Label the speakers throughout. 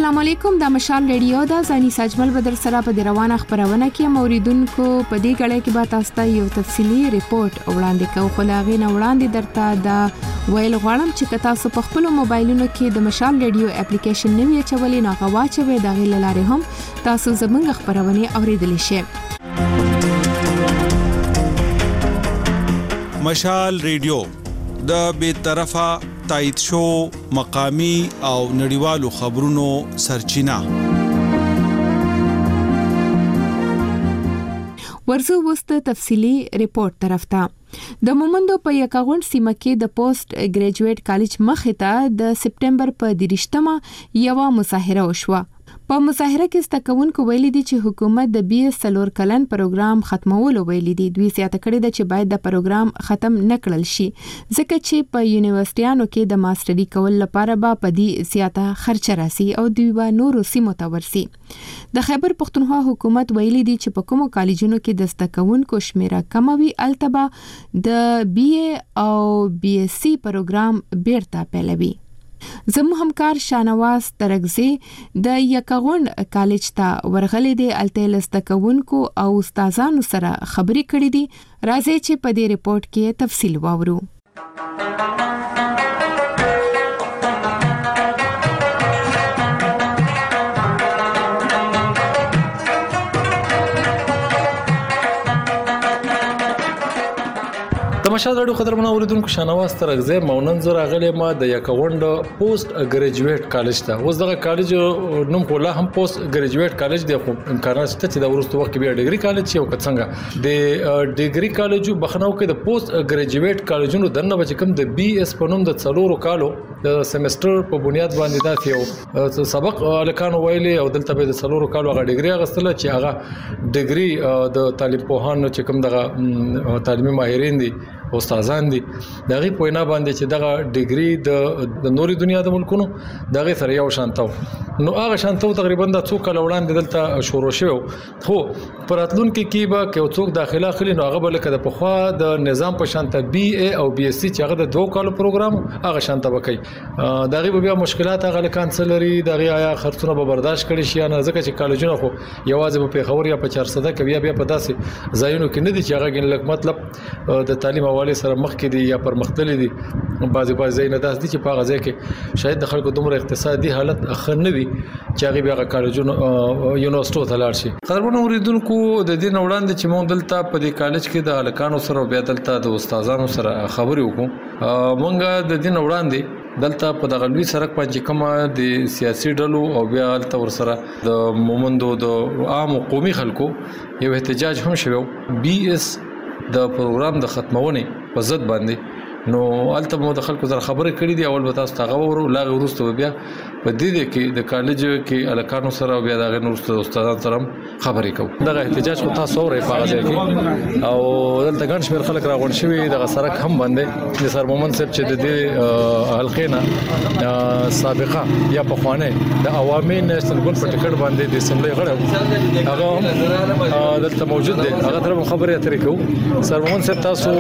Speaker 1: السلام علیکم، د مشال ریډیو د زانی سجمل بدر سره په روانه خبرونه کې موریدونکو په دې غړې کې به تاسو ته یو تفصیلی ریپورت وړاندې کوم. خو لاغې نه وړاندې درته د ویل غواړم چې تاسو په خپل موبایلونو کې د مشال ریډیو اپلیکیشن نوی چولې نه غواچوي، د غیل لارې هم تاسو زموږ خبرونه اوریدلی شئ.
Speaker 2: مشال ریډیو د بې طرفه تایید شو مقامی او نړیوالو خبرونو سرچینه.
Speaker 1: ورزو وست تفصیلی ریپورت طرف ته. د مومندو په یکاغون سیمه کې د پوسټ ګریجویټ کالج مخې ته د سپټمبر په 30مه یو مظاهره وشوه. په مظاهره کې ستکونکو ویلي دي چې حکومت د BS سلور کلن پروګرام ختمولو ویلي دي. دوی سیاته کړی د چې باید د پروګرام ختم نکړل شي ځکه چې په یونیورسيټانو کې د ماستري کول لپاره به په دې سیاته خرچ راسي او دوی به نورو سیمو ته ورسي. د خیبر پختونخوا حکومت ویلي دي چې په کومو کالجونو کې د ستکونکو شمیره کموي التبا د BA او BSc پروګرام بیرته پیلوي. زمو همکار شانواز ترغزی د یکاغون کالج ته ورغلې دي، الته لستکونکو او استادانو سره خبرې کړې دي. راځي چې په دې ریپورت کې تفصیل واورو.
Speaker 3: تماشا غړو قدرمن اوریدونکو شانواز ترغزه مونن زره غلې ما د یکوند پوسټ ګریجویټ کالج ته اوس دغه کالج نوم کوله هم پوسټ ګریجویټ کالج د امکانات ته چې د ورستو وخت بیا ډیګري کالج یو څنګه د ډیګري کالج بخناو کې د پوسټ ګریجویټ کالجونو دنه بچ کوم د BS په نوم د څلورو کالو د سیمستر په بنیاد باندې دا یو سبق الکانو ویلي او دلته به د څلورو کالو غا ډیګري غستله چې هغه ډیګري د طالب پوهانو چې کوم دغه تعلیمي ماهرین دي استادان دي دغه پوینا باندې چې دغه ډیګري د نوري دنیا د ملکونو دغه سره یو شانتو نو هغه شانتو تقریبا د څو کال وړاندې دلته شروع شو. خو پراتلون کې به کې څوک داخله خلی نو هغه بل کده په خوا د نظام په شانته BA او BSc چې هغه د 2 کالو پروګرام هغه شانته وکي دغه بیا مشکلات هغه کانسلري دغه آیا خرڅونه به برداشت کړي شي نه ځکه چې کالجونه خو یوازې په خبر یا په 400 کې بیا په داسې ځایونو کې نه دي چې هغه ګن لک مطلب د تعلیم حواله سره مخ کې دي یا پرمختللي دي. بعضي ځای نه داس دي چې په غزا کې شاید د خلکو دومره اقتصادي حالت اخر نه وي چې هغه بیا کالجونو یونیورسيټو ته لاړ شي. قدرمن اوریدونکو د دې وړاندې چې مونږ دلته په دې کالج کې د الکانو سره بیا دلته د استادانو سره خبرې وکړو. مونږ د دې وړاندې دلته په دغه لوی سړک باندې کومه د سیاسي ډلو او بیا دلته ور سره د مومندو د عام قومي خلکو یو احتجاج هم شوی BS د پروګرام د ختمونې په ضد باندې. نو الته مو د خلکو سره خبرې کړې دي اول به تاسو ته غوړو لاغه ورسته بیا په دې کې د کالج کې الکانو سره بیا د غنورسته استادانو سره خبرې کوو. دغه احتجاج خو تاسو اورئ په غزا کې او دلته ګڼ شمېر خلک راغون شوي د سړک هم باندې د سر مومن صاحب چې د دې حلقې سابقه یا په خوانه د عوامي نېشنل ګوند په ټیکټ باندې د اسمبلی غړو هغه دلته موجود دي هغه طرف خبرې اترې کوو. سر مومن صاحب تاسو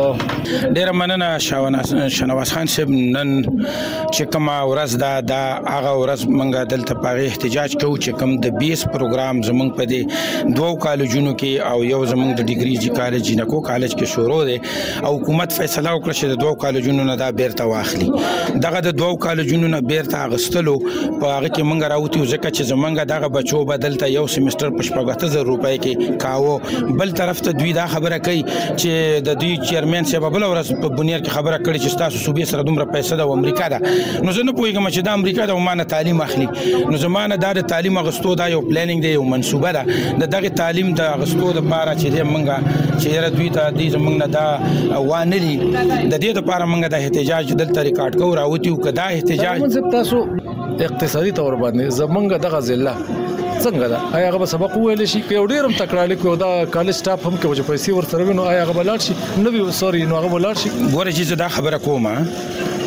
Speaker 4: ډیر مننه شنواز خان صاحب. نن چې کوم ورځ دا هغه ورځ منګه دلته په احتجاج کوو چې کوم د BS پروګرام زمونږ په دې 2 کالجونو کې او یو زمونږ د ډیګري کالج جنکو کالج کې شروع دي او حکومت فیصله وکړه چې د 2 کالجونو نه دا بیرته واخلي. دغه د 2 کالجونو نه بیرته اغستلو په هغه کې منګه راوتی ځکه چې زمونږ دغه بچو بدلته یو سیمستر په 15000 روپۍ کې کاوه. بل طرف ته دوی دا خبره کوي چې د دوی چیرمن صاحب بل ورځ په بنیاد کې خبره کړې چې تاسو صوبې سره دومره پیسې د امریکا ده. نو زه نه پوهیږم چې د امریکا د ومانه تعلیم اخلي. نو زمانه د تعلیم اغستو دا یو پلانینګ دی یو منصوبه ده د دغه تعلیم د اغستو د لپاره چې منګه چې دوی ته د زمنګ نه دا وانلي د دې لپاره منګه د احتجاج دلته ریکارډ کو راوتی او کدا احتجاج
Speaker 3: تاسو اقتصادي تور باندې زمنګ دغه ضلع څنګه ده آیا هغه سبق ویل شي کې ډیرم تکرار لیکو دا کالج سټاف هم کې چې پیسې ورسره وینو آیا هغه بلار شي نو سوري نو هغه بلار شي.
Speaker 4: ګوره چې دا خبره کومه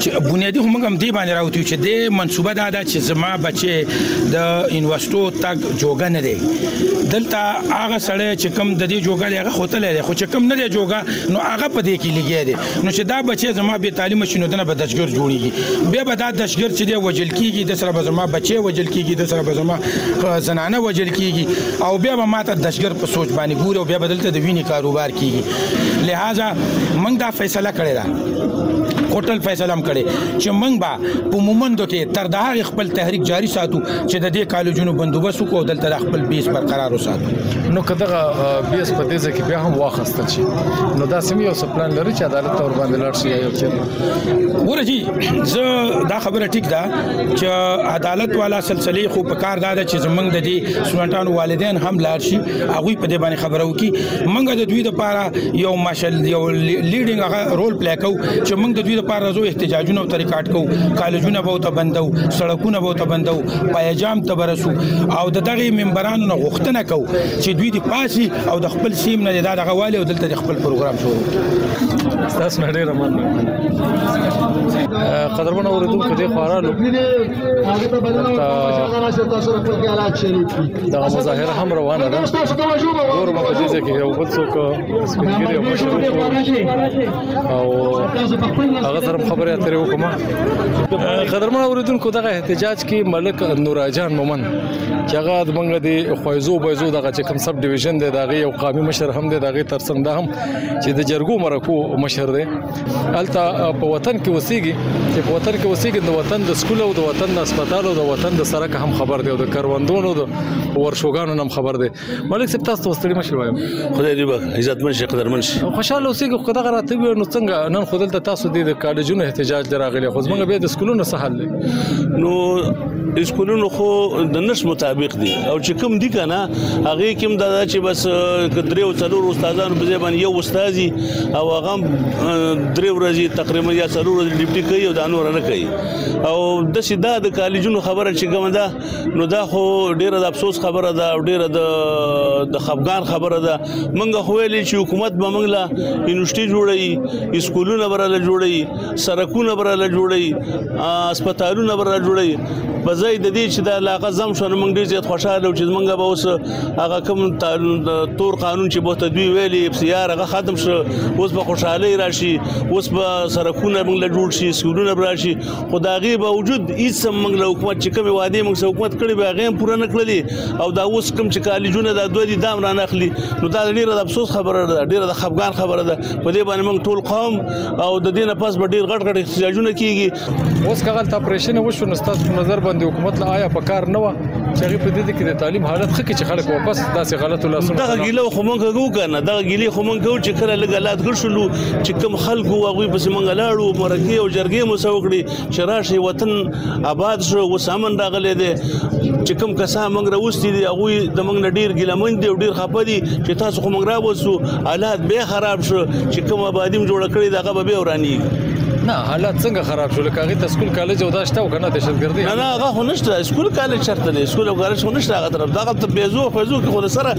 Speaker 4: چې بنیادی هم دی باندې راوتی چې د منصوبه دا چې زما بچي د یونیورسيټو تک جوګه نه دی دلته هغه سړی چې کم د دې جوګه هغه خوتل دی خو چې کم نه دی جوګه نو هغه په دې کې لګي دی نو چې دا بچي زما به تعلیم شنو دنه به دشګر جوړیږي بیا به دا دشګر چې دی وجل کیږي د سره به زما بچي وجل کیږي د سره به زما زنانه وجل کیږي او بیا به ماته دشګر په سوچ باندې ګوري او بیا بدلته د ویني کاروبار کیږي لہذا موږ دا فیصله کړې ده هوټل فیصله هم کړي چې موږ به په مومندو کې تر دا خپل تحریک جاری ساتو چې د دې کالجونو بندوبست وکړو دلته خپل بیس برقرار وساتو
Speaker 3: نو کداغه بیس په دې ځکه بیا هم واخستل شي نو دا سم یو پلان لري چې عدالت تور باندې لاړ شي یو چې
Speaker 4: ورجی زه دا خبره ټیک ده چې عدالت والا سلسله خو په کار دا چې زمنګ د دې سټوډنټانو والدین هم لاړ شي هغه په دې باندې خبرو کې موږ د دوی لپاره یو ماشل یو لیډینګ رول پلی کوو چې موږ د دوی لپاره زو احتجاجونه او طریقات کوو کالجونه به ته بندو سړکونه به ته بندو پایجام ته برسو او د دغه منبرانو نه غوښتنه کوو چې دوی د پاسي او د خپل سیم نه د غوالي او دلته خپل پروګرام شروع
Speaker 3: تاسو نه ډیر مننه قدرمن اوریدونکو دې خبرالو دا مظاهره هم روانه ده ور په دې ځکه یو بل څوک سپینګری او مشر او هغه سره خبرې اترې وکړه قدرمن اوریدونکو دغه احتجاج کې ملک نوراجان مومن چې هغه د منګ دی خوایزو بایزو دغه چې کوم سب ډیویژن دی دغه یو قومي مشر هم دی دغه ترڅنګ ده هم چې د جرګو مرکو مشر دی الته په وطن کې وسیږي چې په وطن کې وسیږي د وطن د سکول او د وطن د هسپتال او د وطن د سړک هم خبر دی او د کاروندونو د ورشوګانو هم خبر دی ملک صاحب تاسو وستړي مشر وایم
Speaker 5: خدای دې به عزتمن شي قدرمن شي
Speaker 3: خوشاله اوسئ خو دغه راته نو څنګه نن خو دلته تاسو د کالجونو احتجاج دراغلي خو زمونږ به د سکولونو سهال دي
Speaker 5: نو سکولونو خو د نش مطابق دي او چې کوم دي کنه هغه کوم دا چې بس کډریو څلور استادانو په ځبان یو استادي او هغه درې ورځې تقریبا یا څلور ورځې ډیپټي کوي او دا نور نه کوي او د سیده د کالجونو خبره چې کوم ده نو دا خو ډیره د افسوس خبره ده او ډیره د خفګان خبره ده منګه خو ویلې چې حکومت به منګله یونیورسيټي جوړي سکولونه براله جوړي سرکونه براله جوړي هسپتالونه براله جوړي بځای د دې چې د علاقه زم شونه موږ ډیر زیات خوشاله او چې موږ به اوس هغه کوم تور قانون چې به تدوی ویلي افتیار هغه ختم شو اوس به خوشاله راشي اوس به سرکونه موږ له جوړ شي سکولونه راشي خدایي به وجود هیڅ موږ له حکومت چې کوم وعده موږ حکومت کړی به هغه پوره نه کړلې او دا اوس کوم چې کالجونه د دوی دام را نخلي نو دا ډیره د افسوس خبره ده ډیره د خفګان خبره ده په دې باندې موږ ټول قوم او د دې نه پس به ډیر غټ احتجاجونه کیږي
Speaker 3: اوس کغل ته اپریشن وشو نو تاسو په نظر باندې حکومت لا آیا په کار نه و چې هغه په دې کې د تعلیم حالت خکې چې خلک واپس داسې غلط لاسونه
Speaker 5: دا ګیله خو مونږ کوو کنه دا ګیله خو مونږ کوو چې کله لګالات ګرځلو چې کوم خلکو هغه په مونږ لاړو مرګي او جرګې مو سوکړي چې راشي وطن آباد شو وسامن راغلي دي چې کوم کسا مونږ راوستي دي هغه د مونږ ډیر ګیلمن دي او ډیر خپه دي چې تاسو خو مونږ راوځو حالات به خراب شو چې کوم آبادیم جوړ کړی دغه به ورانی
Speaker 3: نه حالات څنګه خراب شول کاغه ته سکول کالج او دا شته او کنه دهشتګردي
Speaker 5: نه هغه خو نشته سکول کالج شرط دی سکول او کالج خو نشته هغه طرف دا ته بيزو فزو کې خو سره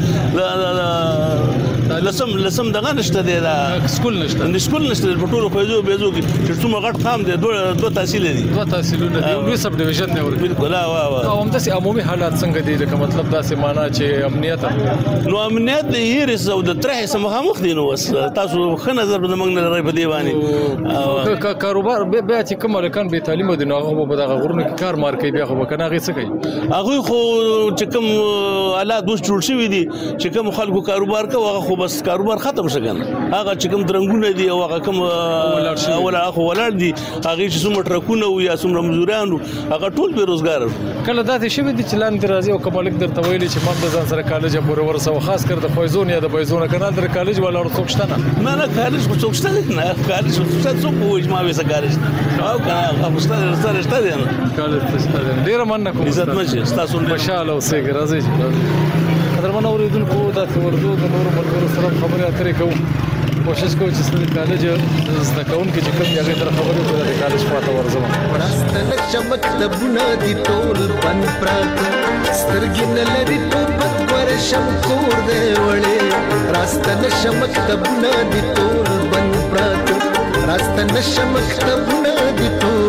Speaker 5: لسم دغه نشته دی دا
Speaker 3: سکول نشته
Speaker 5: په ټولو فزو بيزو کې چې څومره غټ خام دي دوه تحصیل دي
Speaker 3: دوه تحصیلونه دي نو سب ډیویژن نه ورته
Speaker 5: بالکل
Speaker 3: او هم د عمومي حالات څنګه دي لکه مطلب دا سه معنا چې امنیت
Speaker 5: نو امنیت یې رسو د ترې سمغه مخ دي نو تاسو خو نظر به موږ نه لري په دی باندې
Speaker 3: کاروبار بیا چې کوم لکان به تعلیم دي نو هغه به دغه غرونه کې کار مار کوي بیا خو کنه هغه څه کوي
Speaker 5: هغه خو چې کوم حالات دوس جوړ شوی دي چې کوم خلکو کاروبار کوي هغه خو بس کاروبار ختم شګن هغه چې کوم درنګونه دي او هغه کوم ولر دي هغه چې څومره ټرکونه او یا څومره مزدورانو هغه ټول به روزګار
Speaker 3: کله دا شوی دي چې لاندې راځي او کوملک درته ویلي چې ما د ځان سره کالج پورې ورسو خاص کر د فایزون یا د بایزون کنه در کالج ولا څوک شته
Speaker 5: نه کالج خو څوک شته نه کالج څوک وایي ما به کالج او کنه استاد سره شته دي
Speaker 3: کالج شته ډیر مننه کوم
Speaker 5: عزت مشه تاسو
Speaker 3: ماشاءالله اوسه راځي قدرمن اوریدونکو دا ورته د نور ملګرو سره خبرې اترې کوو کوشش کوو چې ستاسو کالج زده کوونکي چې کوم یغه تر خبرې کوي د کالج خواته ورځم
Speaker 6: راستنه چمک تبونه دي ټول بن پرات سترګې نه لري په بګور شم کور دی وړې راستنه چمک تبونه دي ټول بن پرات راستنه چمک تبونه دي ټول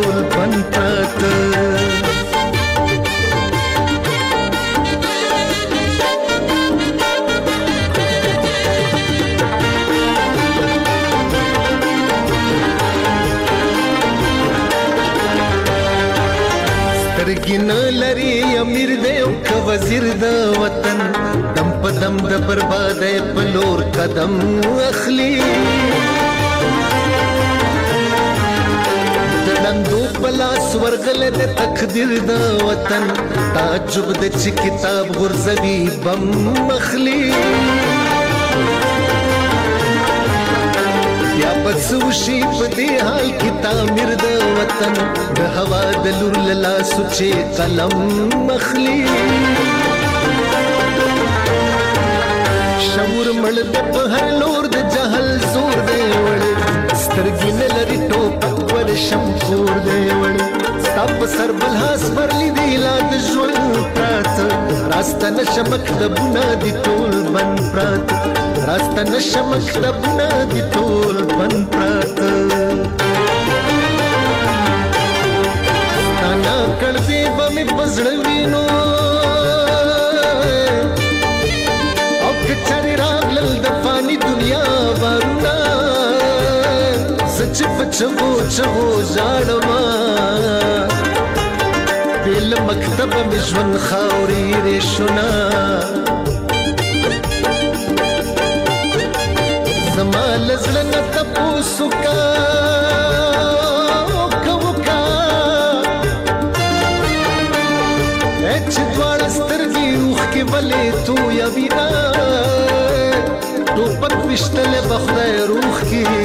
Speaker 6: سترګې نه لري امیر دی او که وزیر د وطن دم په دم د بربادۍ په لور قدم اخلي د ړندو په لاس ورغلی د تقدیر د وطن تعجب د چې کتاب غورځوي بم اخلي یا بس وشي په دې حال کې تعمیر د وطن د هوا د لور له لاسو چې قلم اخلي شعور مړ د په هر لور د جهل زور دی وړې سترګې نه لري ټوپک ورشم کور دی وړې ستا په سر بل هاس برلی دی لا د ژوند پراته راسته نشه مکتبونه دي ټول بند پراته راسته نشه مکتبونه دي ټول بند پراته ستا ناکړدې به مې په زړه وینو او که چارې راغلل د فاني دنیا بارونه زه چې په چغو چغو ژاړمه بې له مکتبه مې ژوند خاورې ریشونه زما له زړه نه تپوس وکړه چې دواړه سترګې اوښکې ولې تویوینه ټوپک ویشتلی به خدای روح کړي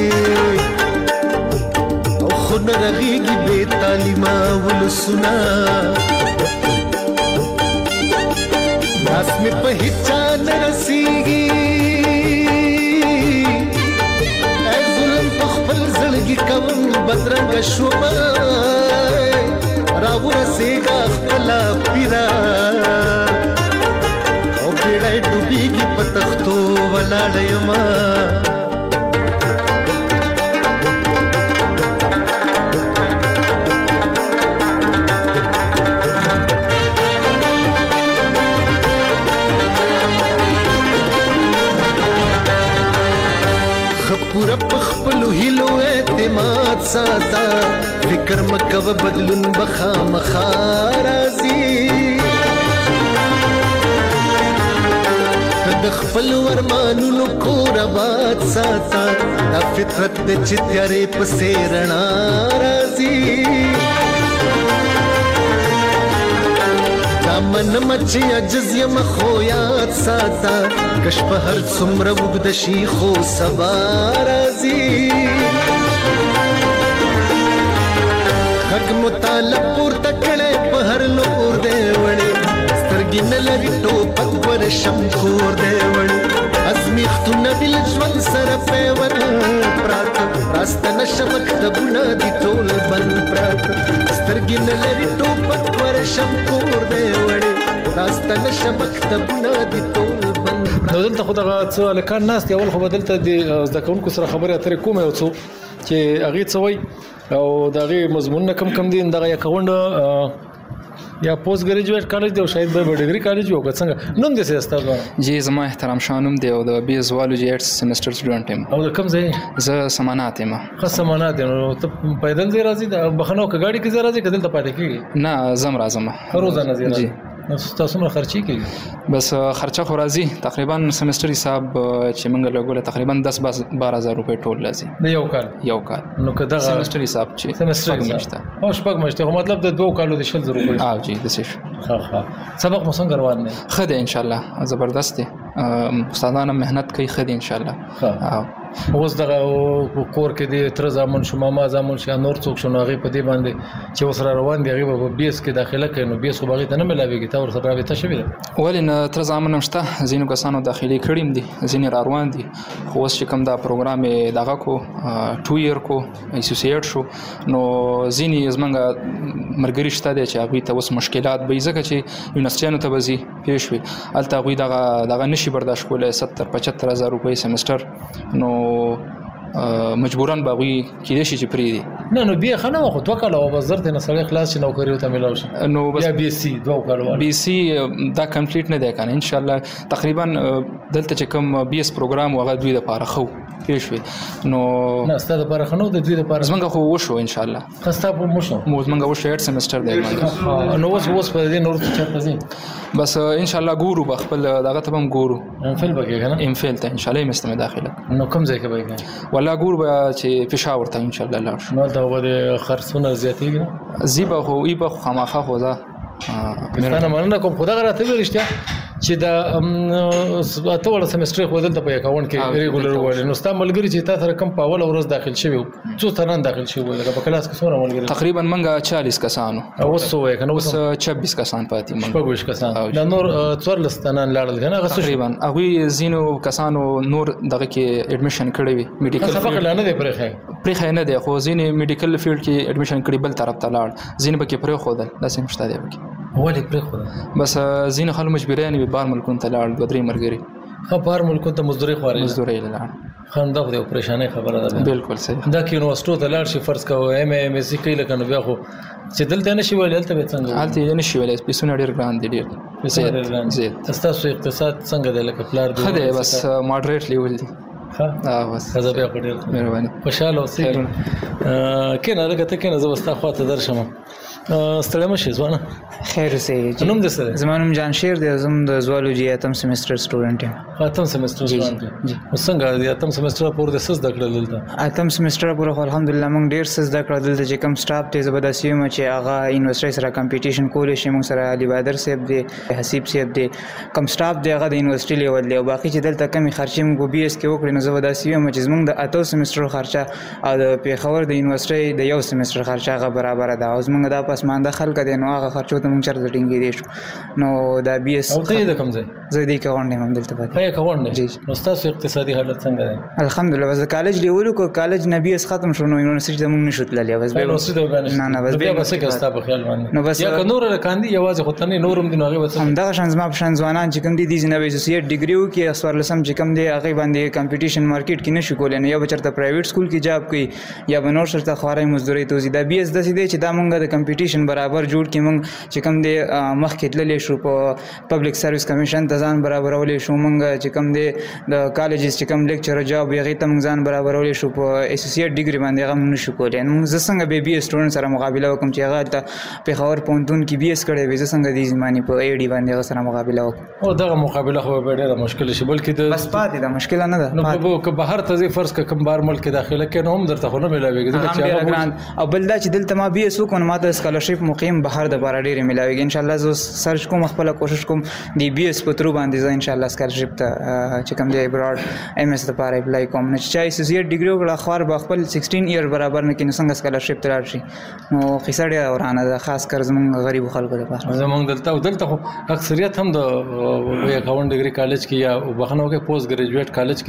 Speaker 6: او خو نه رغېږي بې تعلیمه ولسونه لاس مې په هېڅ چا نه رسېږي ای ظلم په خپل زړګي کوم بدرنګه شومه راورسېږه خپله پیره او بیړی ډوبېږي په تختو ولاړه یمه پورا په خپلو هیلو اعتماد ساته فکر مکوه بدلون به خامخا راځي د خپلو ارمانونو کور آباد ساته دا فطرت د چې تیارې پسې رڼا راځي دا منمه چې عجز یم خو یاد ساته کش په هر څومره اوږده شي خو سبا راځي حق مطالب پورته کړی په هر لور دی وړې سترګې نه لري ټوپک ورشم کور دی وړې ازمیښتونه دي له ژوند سره پیوند پراته راسته نشه مکتبونه دي ټول بند پراته سترګې نه لري ټوپک ورشم کور دی وړې راسته نشه مکتبونه دي ټول بند
Speaker 3: نو دلته خو دغه څه هلکان ناست دي اول خو به دلته د زده کوونکو سره خبرې اترې کوم یو څو چې هغې څه وایي او د هغې مضمونونه کم دي دغه یکه غونډه یا پوسټ ګریجویټ کالج دی او شاید به ډیګري کالج وي او که څنګه نوم دې څه ستا
Speaker 7: جی زما احترام شاه نوم دی او د بي زوالوجي 8 سیمسټر سټوډنټ یم
Speaker 3: او د کوم ځای
Speaker 7: زه سمانات یم
Speaker 3: ښه سمانات یم نو ته پیدل ځای راځې بخښنه که ګاډي کې ځای راځې که دلته پاتې کېږي
Speaker 7: نه زم راځم
Speaker 3: روزانه ځای راځې نو تاسو نو خرچې کېږي
Speaker 7: بس خرچه خو راځي تقریبا سیمسټر حساب چې موږ لګوله تقریبا 10-12,000 روپۍ ټول راځي
Speaker 3: د یو کال
Speaker 7: نو که دغه سیمسټر حساب چې
Speaker 3: سیمسټر حساب او شپږ میاشتې خو مطلب د 2 کالو د 100,000 روپۍ
Speaker 7: جی داسې شو
Speaker 3: ښه سبق مو څنګه روان دی
Speaker 7: ښه دی انشاءالله زبردست دی استادان هم محنت کوي ښه دی انشاءالله
Speaker 3: اوس دغه کور کې د تر زامن شو ماما زامن شو نور څوک شو هغې په دې باندې چې اوس را روان دي هغې به په بیس کې داخله کوي نو بیس خو به هغې ته نه ملاوېږي تا ورسره رابطه شوې ده
Speaker 7: ولې نه تر زامن هم شته ځینو کسانو داخلي کړي هم دي ځینې را روان دي خو اوس چې کوم دا پروګرام یې دغه کو 2 year کو ایسوسییټ شو نو ځینې زمونږ ملګري شته دی چې هغوی ته اوس مشکلات به یې ځکه چې یونیورسټیانو ته به ځي پوه شوې هلته هغوی دغه نشي برداشت کولی 70-75 هزار روپۍ سیمسټر نو مجبورن به هغوی کېدای شي چې پرېږدي
Speaker 3: نه نو بیا خنه خو 2 کاله وزارت نه سره خلاص نوکری ته ملاو شي
Speaker 7: نو بس
Speaker 3: یا بي سي 2 کاله
Speaker 7: بي سي دا کمپلیټ نه دی کنه ان شاء الله تقریبا دلته چې کوم بي اس پروګرام وغه دوی د پاره خو پیښ نو
Speaker 3: نه ستاسو لپاره خنو د دوی لپاره
Speaker 7: زمونږ خو وشو ان شاء الله
Speaker 3: خسته په مشو
Speaker 7: زمونږ وشو 8 سمستر دی
Speaker 3: نو اوس په دې نور څه ځي
Speaker 7: بس ان شاء الله ګورو بخپل دغه ته هم ګورو
Speaker 3: انفل بګی کنه
Speaker 7: انفل ته ان شاء الله مستمه داخله
Speaker 3: نو کوم ځای کې بګی
Speaker 7: ولا ګور به چې پېښور ته ان شاء الله لاړ شو
Speaker 3: نو دا وړي خرڅونه زیاتېږي
Speaker 7: زیبه خو ای په خامخا خو دا
Speaker 3: مستانه مننه کوم خدای راته ویلشته چې دا اته وړ سمستر خو دلته په اکاونټ کې ریګولر وړي نو ستا ملګری چې تا سره کم په اول ورځ داخل شوی څو تنان داخل شوی لکه په کلاس کې څومره ملګری
Speaker 7: تقریبا منګه 40 کسانو
Speaker 3: او سو یې کنه
Speaker 7: اوس 26 کسان پاتې منګه
Speaker 3: 26 کسان دا نور 14 تنان لاړل کنه غوښ
Speaker 7: تقریبا هغه زینو کسانو نور دغه کې اډمیشن کړی وي میډیکل
Speaker 3: سبق لانه دی پرې
Speaker 7: نه دی خو زینې میډیکل فیلډ کې اډمیشن کړی بل طرف ته لاړ زین به کې پرې خو ده داسې مشته دی
Speaker 3: ولې پرې خو
Speaker 7: بس زین خلک مجبورین وي بار ملکون ته لاړ 2-3 مرګري
Speaker 3: بار ملکون ته مزدوري خواري
Speaker 7: مزدوري لاړ
Speaker 3: خنده خو د پریشانه خبره ده
Speaker 7: بالکل صحیح
Speaker 3: دا کې یونیورسيټو ته لاړ شي فرض کوو ام اس سی کې لکه نو بیا خو چې دلته نشي ویل دلته به څنګه
Speaker 7: حالت نشي ویل پیسونه ډیر ګران دي ډیر
Speaker 3: زیات تاسو اقتصاد څنګه دی لکه پلار دی
Speaker 7: خدای بس ماډریټ لیول دي
Speaker 3: بس زه بیا په ډیر
Speaker 7: مهرباني
Speaker 3: خوشاله اوسئ کینه لکه ته کینه زه وستا خواته درشم ستړی مشي ځوانه
Speaker 8: خیر اوسئ
Speaker 3: نوم دې څه
Speaker 8: زما نوم جانشیر دی زم د زوالوجي اتم سمستر سټوډنټ یم
Speaker 3: اتم سمستر سټوډنټ یم څنګه دی اتم سمستر پورې د سز دکړل دلته
Speaker 8: اتم سمستر پورې الحمدلله موږ ډیر سز دکړل دلته چې کوم سټاف ته زبردست یم چې هغه یونیورسيټي سره کمپټیشن کول شي موږ سره علي بادر صاحب دی حسیب صاحب دی کوم سټاف دی هغه د یونیورسيټي لیول دی او باقي چې دلته کمی خرچې موږ بي اس کې وکړو نو زبردست یم چې موږ د اتو سمستر خرچه او د پیښور د یونیورسيټي د یو سمستر خرچه هغه برابر ده او موږ د پسمانده خلک نو هغه خرچو ته موږ چرته ټینګې دي شو نو دا بي اس
Speaker 3: او ته د کوم ځای
Speaker 8: زه دې کاونډ هم دلته پاتې
Speaker 3: هي کاونډ نو تاسو اقتصادي حالت څنګه ده
Speaker 8: الحمدلله بس کالج لیول کو کالج نه بي اس ختم شو نو یونیورسيټي ته موږ نشو تللی بس به
Speaker 3: نه بس بیا بس کې استا په خیال باندې
Speaker 8: نو بس
Speaker 3: یا نور کاندي یوازې خو ته نورم دي نو هغه وڅ
Speaker 8: هم دا شان زما په شان ځوانان چې کوم دي د جنوي اسوسییټ ډیګریو کې اسوار لسم چې کوم دي هغه باندې کمپټیشن مارکیټ کې نشو کولای نه یا بچرته پرایویټ سکول کې جاب کوي یا بنور شرطه خواري مزدوري توزي دا بي اس د سې چې دا موږ د کمپټیشن برابر جوړ کې موږ چې کوم دی مخکې تللی شو په پبلک سرویس کمیشن ته ځان برابرولې شو موږ چې کوم دی د کالجز چې کوم لیکچر جاب هغې ته موږ ځان برابرولې شو په اسوسییټ ډیګري باندې هغه موږ نشو کولی نو زه څنګه به بي اس سټوډنټ سره مقابله وکړم چې هغه هلته پېښور پوهنتون کې بي اس کړی وي زه څنګه دې زمانې په اي ډي باندې هغه سره مقابله وکړم
Speaker 3: او دغه مقابله خو به ډېره مشکله شي بلکې د
Speaker 8: بس پاتې ده مشکله نه ده
Speaker 3: نو که بهر ته ځې فرض که کوم بهر ملک داخله کې نو هم درته خو نه میلاوېږي ځکه چې
Speaker 8: ډېره ګران او بل دا چې دلته ما بي اس وکړو نو ما ته سکالرشپ مقیم بهر دپاره ډېرې میلاوېږي انشاءالله زه سرچ کوم خپله کوشش کوم د بي اس په ترو باندې زه انشاءالله سکالرشپ ته چې کوم دی ابراډ ام اس دپاره اپلای کوم نو چې چا اسوسییټ ډیګري وکړه خوار به خپل 16 ایئر برابر نه کړي نو څنګه سکالرشپ ته لاړ شي نو قصه ډېره ورانه ده خاص کر زموږ غریبو خلکو لپاره
Speaker 3: زموږ دلته خو اکثریت هم د اکاونټ ډیګري کالج کې یا بخنو کې پوسټ ګریجویټ کالج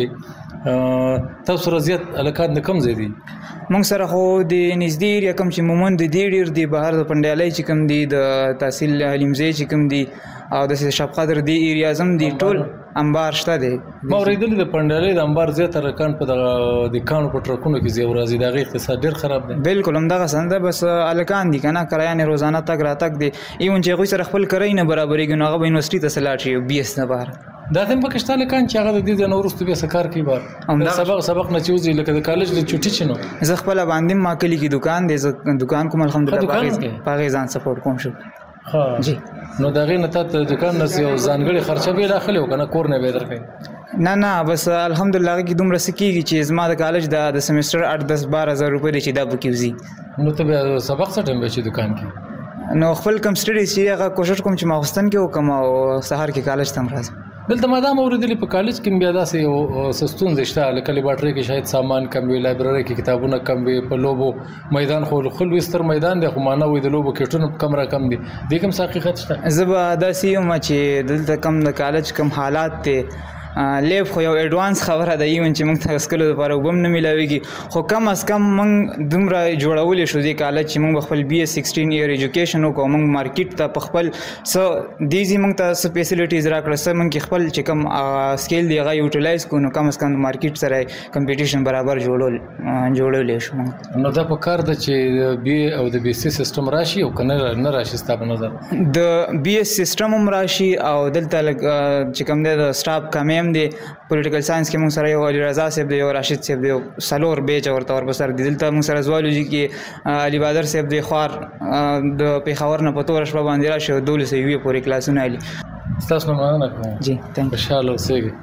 Speaker 3: کې تاسو رضایت الکات نه کم ځای دي
Speaker 8: موږ سره خو د نږدې ایریا کوم چې مومند دي ډېر دي بهر د پنډیالۍ چې کوم دي د تحصیل حلیمزی چې کوم دي او د شب قدر دی ایریا زم دي ټول انبار شته دي
Speaker 3: ما ورېدل د پنډیالۍ د انبار زیاتره کان په د کانو په ټرکونو کې زیو راځي دا غي اقتصاد ډېر خراب دی
Speaker 8: بالکل هم دغه څنګه بس الکان دي کنه کرایان روزانه تک راتک دي ایون چې غوي سره خپل کرای نه برابرېږي نو هغه یونیورسيټي ته سلاټ شي بي اس نه بهر
Speaker 3: دا هم پاکستان لکان چې هغه د دې نه ورسته به سکار کوي بار سبق نه چوزي لکه د کالج د چټي چنو
Speaker 8: زه خپل باندې ما کلی کې دکان دی دکان کوم الحمدلله پاغي ځان سپورټ کوم شو
Speaker 3: ها جی نو دا غي نه ته دکان نه یو ځانګړي خرچه به داخله وکنه کور نه به درکې
Speaker 8: نه بس الحمدلله کې دومره سکیږي چې زما د کالج د سمستر 8-10-12,000 روپۍ چې دا بکیوزي
Speaker 3: نو ته سبق څه ټیم به چې دکان کې
Speaker 8: نو خپل کم سټډي چې هغه کوشش کوم چې ماخستان کې وکم او سحر کې کالج تم راځم
Speaker 3: دلته مادام اوریدلې په کالج کې بیا داسې یو سستون زشته لکه لیبارټري کې شاید سامان کم وي لایبرری کې کتابونه کم وي په لوبو میدان خو وستر میدان دی خو مانه وي د لوبو کټونه کم را کم دي د کوم حقیقت شته
Speaker 8: زه به داسې یم چې دلته کم د کالج کم حالات ته لیب خو یو اډوانس خبره ده ایون چې موږ ته سکلو لپاره وبم نه ملاویږي خو کم از کم موږ دومره جوړولې شو دې کالج چې موږ خپل BS 16 ایئر ایجوکیشن وکړو موږ مارکیټ ته په خپل څه دیزي موږ ته څه فیسیلیټیز راکړه څه موږ خپل چې کوم سکیل دی هغه یوټیلایز کړو نو کم از کم مارکیټ سره کمپټیشن برابر جوړولې شو
Speaker 3: نو دا په کار ده چې BA او د BC سیستم راشي او کنه نه راشي ستا په نظر
Speaker 8: د BS سیستم هم راشي او دلته چې کوم دی د سټاف کمی هم دی پولیټیکل ساينس کې موږ سره یو علي رضا صاحب دی یو راشد صاحب دی سلور بیچ ورته ورپسر دی دلته موږ سره زوالوجي کې علي بادر صاحب دی خوار د پیښور نه په تور شپه باندې راشي او 12 پورې کلاسونه علي
Speaker 3: تاسو نه مننه کوم
Speaker 8: جی ثانک
Speaker 3: خوشاله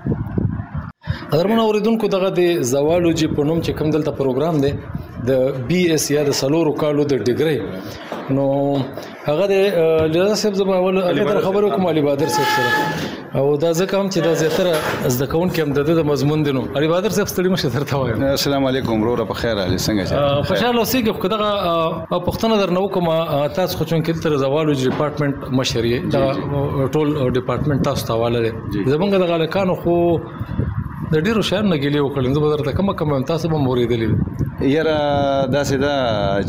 Speaker 3: اوسئ قدرمن اوریدونکو دغه د زوالوجي په نوم چې کوم دلته پروګرام دی د BS یا د سلورو کالو د ډیګری نو هغه د رضا صاحب زما اول هغه خبرو کوم علي بادر صاحب سره او دا ځکه هم چې دا زیاتره زده کوونکي هم د مضمون دي نو علي بادر صاحب ستړي مشه درته وایم
Speaker 9: السلام علیکم وروره په خیر علي څنګه
Speaker 3: خوشاله اوسئ چې دغه پښتنه درنو کوم تاسو خو چون کې تر زوالوجي ډپارټمنټ مشري دا ټول ډپارټمنټ تاسو ته حواله دي زمونږ د غالکانو خو د ډیرو شهر نه ګیلې وکړل زه به درته کوم تاسو به موریدلې
Speaker 9: یاره داسې ده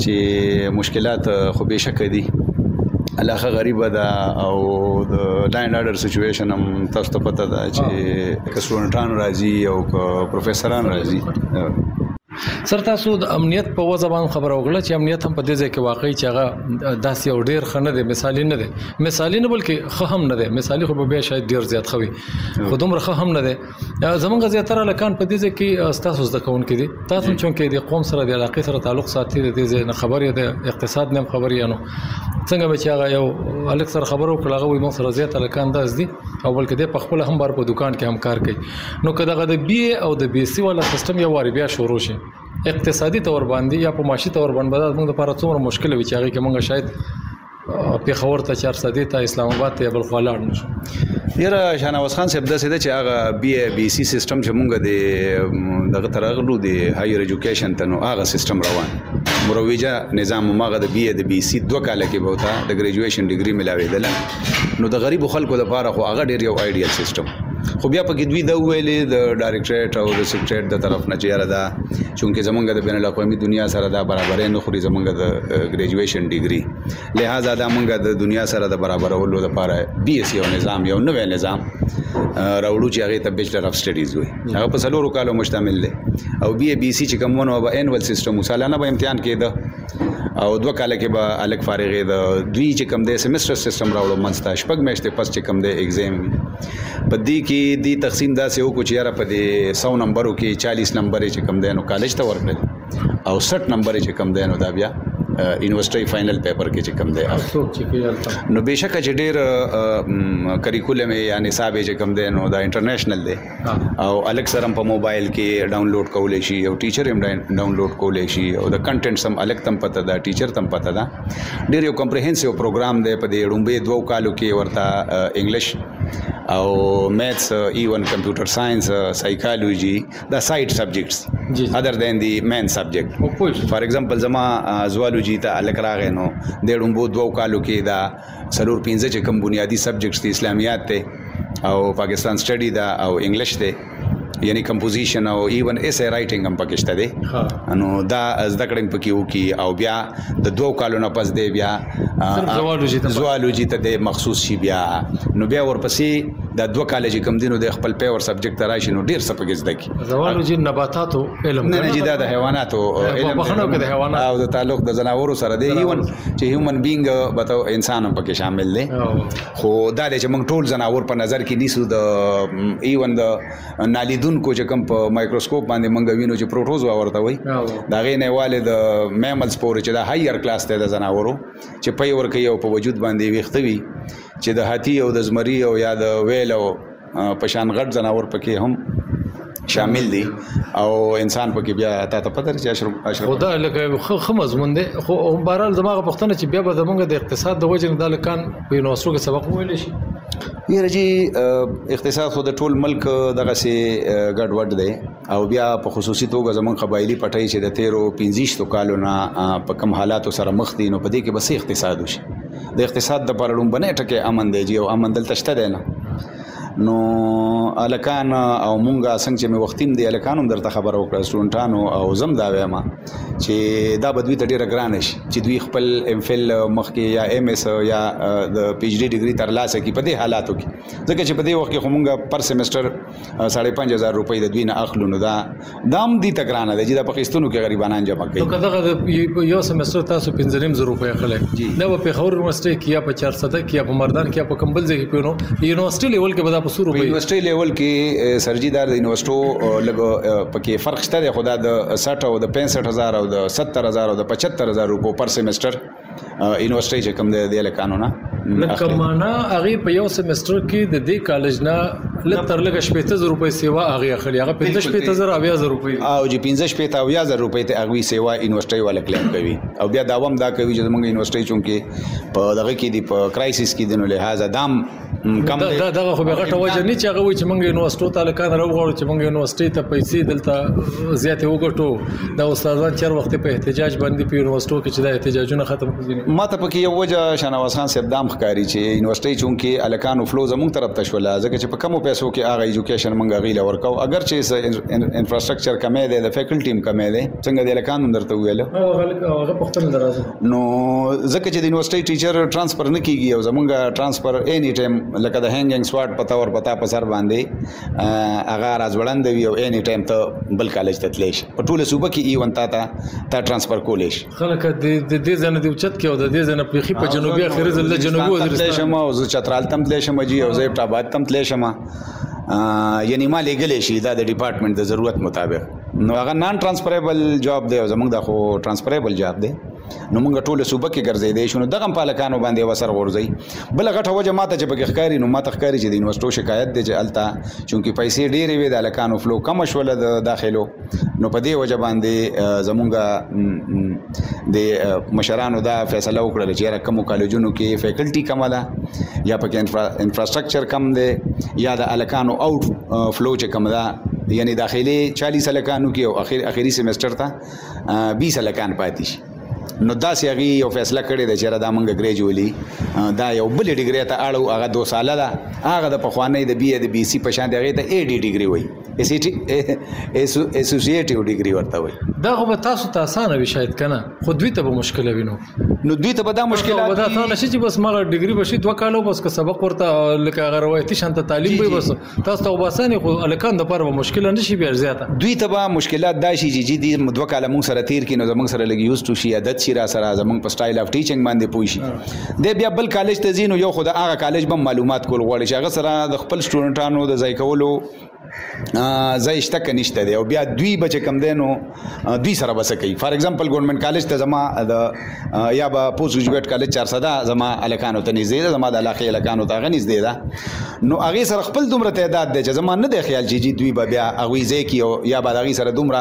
Speaker 9: چې مشکلات خو بېشکه دي علاقه غریبه ده او د لاین آرډر سچویشن هم تاسو ته پته ده چې که سټوډنټان راځي او که پروفیسوران راځي
Speaker 3: سر تاسو د امنیت په وځبان خبره وکړه چې امنیت هم په دې ځای کې واقعي چې هغه داسې یو ډیر ښه نه دی مثالي نه دی مثالي نه بلکې ښه هم نه دی مثالي خو به بیا شاید ډیر زیات ښه وي خو دومره ښه هم نه دی زمونږ زیاتره هلکان په دې ځای کې ستاسو زده کوونکي دي تاسو هم چونکې د قوم سره د علاقې سره تعلق ساتي د دې ځای نه خبر یې د اقتصاد نه هم خبر یې نو څنګه به چې هغه یو هلک سره خبره وکړه هغه وایي موږ سره زیات هلکان داس دي او بلکې دی په خپله هم بار په دوکان کې هم کار کوي نو که دغه د BA او د BC والا سیستم یو وارې بیا شروع شي اقتصادي تور باندې یا په معاشي تور باندې موږ لپاره څومره مشکل وي چې هغه کې موږ شاید پیښور ته 400 ته اسلام آباد ته بل خلاړ نشو
Speaker 9: یاره شاهنواز خان صاحب داسې ده چې هغه BA BC سیستم چې موږ د دغه ترغلو د هایر ایجوکیشن ته نو هغه سیستم روان مروجه نظام ماغه د BA د BC 2 کال کې بوته د ګریجویشن ډیګري ملاویدل نو د غریب خلکو لپاره خو هغه ډیر یو آیډیال سیستم خو بیا په کې دوی دا ویلې د ډایرکټریټ او د سیکریټریټ د طرف نه چیرې دا چونکه زمونږ د بین الاقوامي دنیا سره دا برابرې نه خوري زمونږ د ګریجویشن ډیګري لہذا دا مونږ د دنیا سره د برابرولو لپاره BS یو نظام یو نوې نظام راوړو چې هغه ته بیچلر اف سټډیز وي هغه په څلورو کالو مشتمل دی او BA BC چې کومونه به انوال سیستم سالانه به امتحان کېده او 2 کال کې به الګ فارغې د دوی چې کوم د سیمستر سیستم راوړو منځته شپږ میاشتې پس چې کوم د ایگزام په دې کې دی تقسیم داسې وکړو چې یاره په دې 100 نمبرو کې 40 نمبر چې کوم دی نو کالج ته ورکړل او 60 نمبر چې کوم دی نو دا بیا یونیورسيټي فائنل پیپر کې چې کوم دی نو بهشکه چې ډېر کریکولم یا نصاب چې کوم دی نو دا انټرنیشنل دی او الګ سره په موبایل کې ډاونلوډ کولای شي او ټیچر هم ډاونلوډ کولای شي او د کنټینټ سم الګ تم پته دا ټیچر تم پته دا ډېر یو کمپریهنسیو پروګرام دی په دې ډومبه 2 کالو کې ورته انګلیش او میتھس ایون کمپیوټر ساينس سایکالوجي دا سایډ سبجیکټس other than the main subject for example زما زوالوجي ته الګ راغې نو د ډومبو 2 کالو کې دا سلور 15 چې کوم بنیادی سبجیکټس دي اسلامیات ته او پاکستان سټډي دا او انګلیش ته یعنی کمپوزیشن او ایون ایسے رائټینګ هم پکې شته دي نو دا زده کړم پکې وکي او بیا د 2 کالو نه پس دی بیا زوالوجي ته د مخصوص شي بیا نو بیا ورپسې د 2 کالج کم دینو د خپل پیور سبجیکټ راشي نو ډیر څه پکې زده کی
Speaker 3: زوالوجي نباتاتو علم
Speaker 9: نه جدا د حیواناتو علم
Speaker 3: بخنو کې د حیوانات
Speaker 9: او د تعلق د زناورو سره دی ایون چې هیومن بینګ بتاو انسان هم پکې شامل دی خو دا چې موږ ټول زناور په نظر کې نیسو د ایون د نالیدون کو چې کوم په مایکروسکوپ باندې موږ وینو چې پروټوزوا ورته وای دا غي نه والد میملز پورې چې دا هایر کلاس ته د زناورو چې په ور کې او په وجود باندې ویختوي چې د هاتی او د زمری او یا د ویل او پشان غټ زناور پکې هم شامل دي او انسان پکې بیا ته پته چې
Speaker 3: خدا لکه خو مضمون دي خو بهرال دماغه پښتنه چې بیا به زمونږ د اقتصاد د وجه نه د لکان په یونیورسيټو کې سبق ویل شي
Speaker 9: یره جی اقتصاد خو د ټول ملک دغه سي ګډ وډ دی او بیا په خصوصي توګه زمون قبایلی پټای چې د 13 کالو نه په کم حالاتو سره مخ دي نو په دې کې بس اقتصاد وشي د اقتصاد د پرړم بنه ټکه امن دی او امن دلته شته دی نه نو الکان او مونږه څنګه چې مې وختیم دی الکانو درته خبر وکړه سټوډنټانو او زم دا وایم چې دا بدوی ته ډیره ګران شي چې دوی خپل ام فل مخکې یا ام اس یا د پی ایچ ډی ډیګري ترلاسه کی په دې حالاتو کې ځکه چې په دې وخت کې مونږه پر سیمستر 5500 روپۍ د دوی نه اخلو نو دا دام دي تګرانه دی چې د پاکستانو کې غریبانان جمع کوي
Speaker 3: نو کله یو سیمستر تاسو 1500 روپۍ اخلئ دا په خور یونیورسيټي کې یا په 400 کې یا په مردان کې یا په کمبل ځای کې پیونو یونیورسيټي لیول کې به دا په 100 روپۍ
Speaker 9: یونیورسيټي لیول کې سرجیدار د یونیورسيټو لګ پکې فرق شته دی خدا د 60 او د 65000 او د 70000 او د 75000 روپو پر سیمستر یونیورسيټي چې کوم دی د قانونا
Speaker 3: لکه معنا هغه په یو سیمستر کې د دې کالج نه لتر لګ 15000 روپۍ سیوا هغه اخلي هغه 15000 روپۍ
Speaker 9: او چې 15000 روپۍ ته هغه سیوا یونیورسيټي والا کلیم کوي او بیا داوام دا کوي چې موږ یونیورسيټي چونکه په دغه کې دی په کرایسس کې دنو لہذا دام کم دی
Speaker 3: دا خو به غټه وجه نه چې هغه وي چې موږ یونیورسيټي ته لکان راوغړو چې موږ یونیورسيټي ته پیسې دلته زیاتې وګټو دا استادان چر وخت په احتجاج باندې په یونیورسيټي کې چې دا احتجاجونه ختم کړي
Speaker 9: ما ته پکې یو وجه شنواز خان صاحب دام ښکاری چې یونیورسيټي چونکه الکانو فلو زموږ طرف ته شول ځکه چې په کمو پیسو کې هغه ایجوکیشن موږ غیله ورکاو اگر چې انفراستراکچر کمې ده د فیکلټي کمې ده څنګه د الکانو درته ویل
Speaker 3: هغه پختل درازه
Speaker 9: نو ځکه چې د یونیورسيټي ټیچر ترانسفر نه کیږي او زموږ ترانسفر اني ټایم لکه د هینګینګ سواټ پتا ور پتا په سر باندې هغه راځوړند وي او اني ټایم ته بل کالج ته تللی شي په ټوله صوبه کې ایون تا ترانسفر کولې شي
Speaker 3: خلک د دې ځنه دی چت کې او د دې ځنه په په جنوبي اخر ځل جنوبي وزیرستان
Speaker 9: شمه او چترال تم تللی شم جی او زیب آباد تم تللی شم یعنی ما لګلې شي دا د ډپارټمنټ د ضرورت مطابق نو هغه نان ترانسفریبل جاب دی او زموږ د خو ترانسفریبل جاب دی نو موږ ټوله صوبه کې ګرځېدې شو نو دغه په لکانو باندې وسر غورځي بل غټه وجه ماته چې په ښکاری نو ماته ښکاری چې د یونیورسيټو شکایت دی چې التا چونکی پیسې ډېرې وي د لکانو فلو کم شول د داخلو نو په دې وجه باندې زمونږ د مشرانو دا فیصله وکړه چې رقم کالجونو کې فیکلټي کم ده یا په انفراستراکچر کم دی یا د الکانو آوټ فلو چې کم ده یعنی داخلي 40 الکانو کې او اخري سیمستر ته 20 الکان پاتې شي نو دا سیاغي یو فیصله کړی دی چې را د مونږ ګریجوالي دا یو بل ډیګری ته اړو هغه 2 ساله ده هغه د پخوانی د بي ای د بي سي په شان دی هغه ته اي ډي ډیګری وای اسوسییټیو ډیګری ورته وای
Speaker 3: دا خو به تاسو ته اسانه وي شاید کنه خو دوی ته به مشکل وینو
Speaker 9: نو دوی ته به دا مشکلات
Speaker 3: دا ته نشي چې بس ما ډیګری بشي 2 کالو بس که سبق ورته لکه هغه روایتي شانته تعلیم وي بس تاسو ته وباسانه خو الکان د پاره مشکل نشي بیا زیاته
Speaker 9: دوی ته به مشکلات دا شي چې دې 2 کال مونږ سره تیر کینو زمونږ سره لګي یوز ټو شي عادت شي را سره زمونږ په سټایل اف ټیچینګ باندې پوي شي د بیا بل کالج ته زینو یو خدای هغه کالج به معلومات کول غواړي چې هغه سره د خپل سټوډنټانو د ځای کولو زایشته کنيشته دی او بیا دوی بچ کم دینو دوی سره بس کوي فار ایگزامپل ګورنمنت کالج ته زما د یا با پوسټ ګریجویټ کالج 400 زما الکانو ته نږدې زما د علاقې الکانو ته غنځ دی دا نو هغه سره خپل دومره تعداد دی چې زما نه دی خیال چې دوی بیا هغه ځای کې یا با هغه سره دومره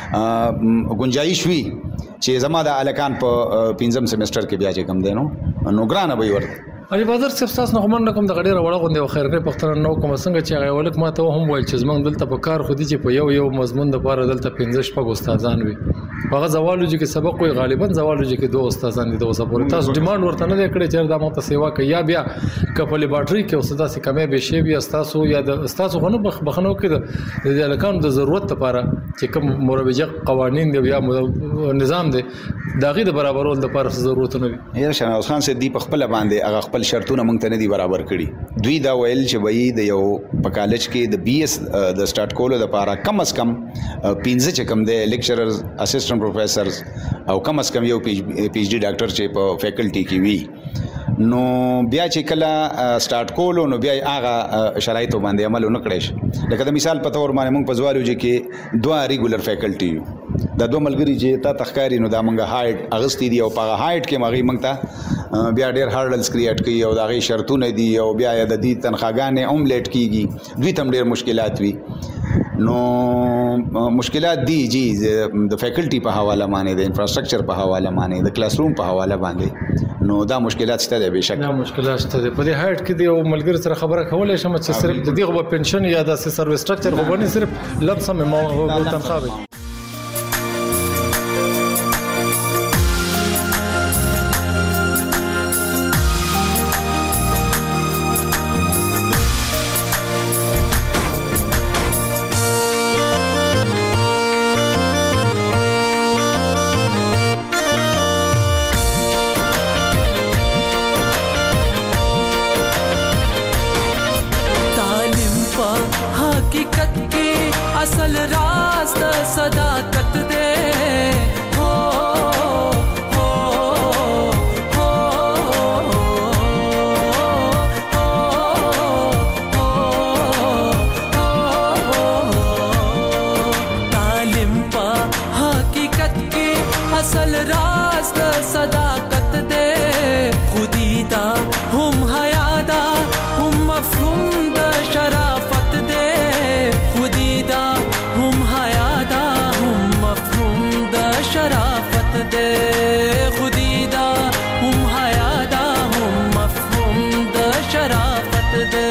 Speaker 9: گنجائش وي چې زما د الکان په 5م سیمستر کې بیا چې کم دینو نو ګرانه به ورته
Speaker 3: علي بازار صاحب تاسو نه کوم کوم د غډیره وړه غونډه خیرګي پختنه نو کوم څنګه چې هغه ولک ماته هم وایي چې زمونږ دلته په کار خو دي چې په یو مضمون د پاره دلته 15 شپږ استادان وي هغه زوالوجي کې سبق وي غالبا زوالوجي کې 2 استادان دي د وسپور تاسو ډیماند ورته نه کړی چې دا ماته سیوا کوي یا بیا کپل باټري کې استاد سي کمې به شي بیا تاسو یا د تاسو غنو بخنو کې د الکان د ضرورت لپاره چې کوم مروجه قوانين دی یا نظام دی داغي د برابرول د لپاره ضرورت نه وي
Speaker 9: یا شناز خان سي دی په خپل باندې هغه خپل شرطونه مونږ ته نه دي برابر کړي دوی دا ویل چې وایي د یو په کالج کې د بي اس د سٹارټ کولو لپاره کم از کم 15 چې کم دی لیکچررز اسسټنټ پروفیسرز او کم از کم یو پی ایچ ډي ډاکټر چې په فیکلټي کې وي نو بیا چې کله سٹارټ کولو نو بیا هغه شرایطو باندې عمل وکړي لکه د مثال په تور باندې موږ په زوالوجي کې 2 ریګولر فیکلټي یو دا 2 ملګری چې تا تخکاری نو دا موږ هایټ اغستی دی او په هایټ کې مغي موږ ته بیا ډېر هارډلز کریټ کوي او دا غي شرطونه دي او بیا د دې تنخواګانې اوملیټ کیږي دوی تم ډېر مشکلات وي نو مشکلات دي جی د فیکلټي په حواله باندې د انفراستراکچر په حواله باندې د کلاس روم په حواله باندې نو دا مشکلات شته به شک
Speaker 3: دا مشکلات شته په دې هایټ کې دی او ملګری سره خبره کولای شم چې صرف د دې غو پنشن یا د سرویس سټرکچر غو باندې صرف لبسه مو تنخواه
Speaker 10: اصل راز د صداقت دے ہو تعلیم پا حقیقت کی اصل راز د صداقت دے خودی دا ہم حیا دا ہم مفہوم دا شرافت دے خودی دا ہم حیا دا ہم مفہوم دا شرافت دے خودی دا ہم حیا دا ہم مفہوم دا شرافت دے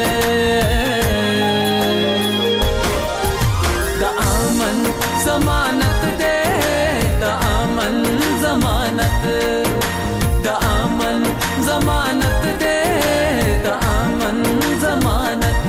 Speaker 10: دا امن ضمانت دے دا امن ضمانت دا امن ضمانت دے دا امن ضمانت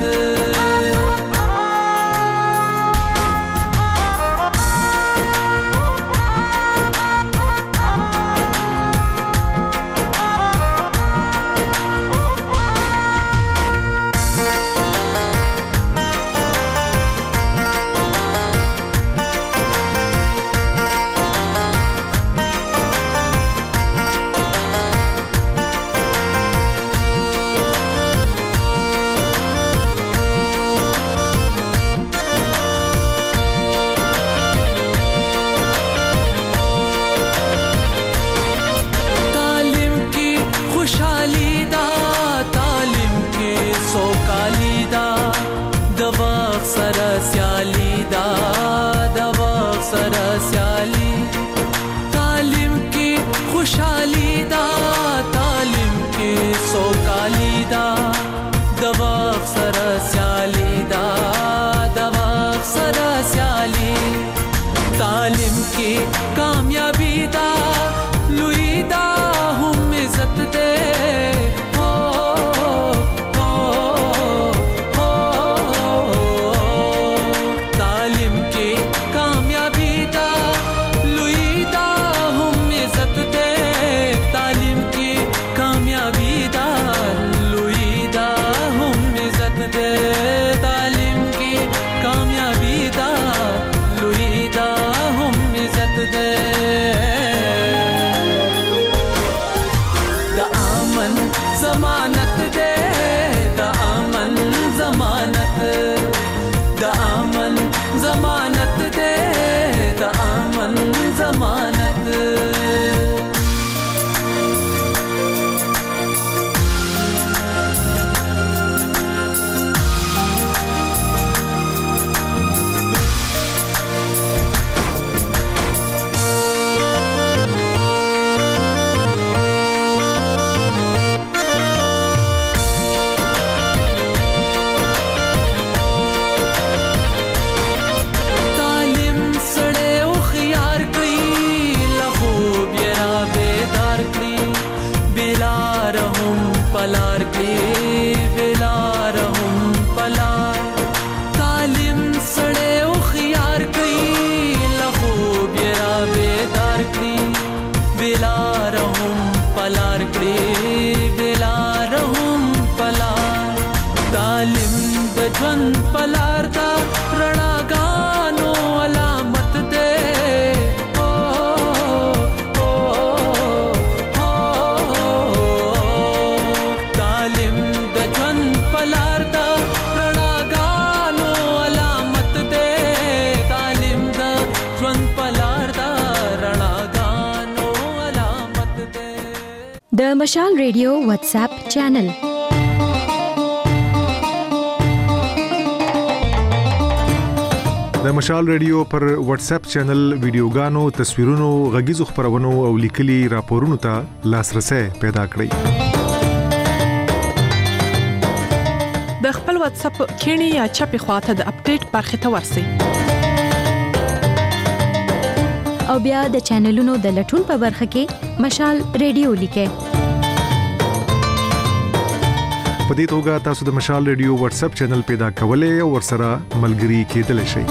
Speaker 10: तालिम की कामयाबी दा लुई दा हम इज्जत दे हो तालिम की कामयाबी दा लुई दा हम इज्जत दे तालिम की कामयाबी दा लुई दा हम इज्जत दे तालिम की कामयाबी दा लुई दा हम इज्जत दे दा अमन ज़मानत दे दा अमन ज़मानत दा अमन ज़मानत दे दा अमन ज़मानत पलार के बेलार हम पलार तालिम सड़े उखियार कई लखूब यरा बेदार कई बेलार हम पलार के बेलार हम पलार तालिम दजवन पलार दा रणा गानो अलामत दे
Speaker 11: د مشال ریډیو واتس اپ چینل
Speaker 12: د مشال ریډیو پر واتس اپ چینل ویډیوګانو تصویرونو غږیزو خبرونو او لیکلي راپورونو ته لاسرسي پیدا
Speaker 13: کړئ د خپل واتس اپ کینی یا چپی خواته د اپډیټ برخه ته ورسی
Speaker 11: او بیا د چینلونو د لټون په برخه کې مشال ریډیو لیکه
Speaker 12: په دې توګه تاسو د مشال ریډیو واتس اپ چینل پیدا کولای او ورسره ملګري کېدلی شئ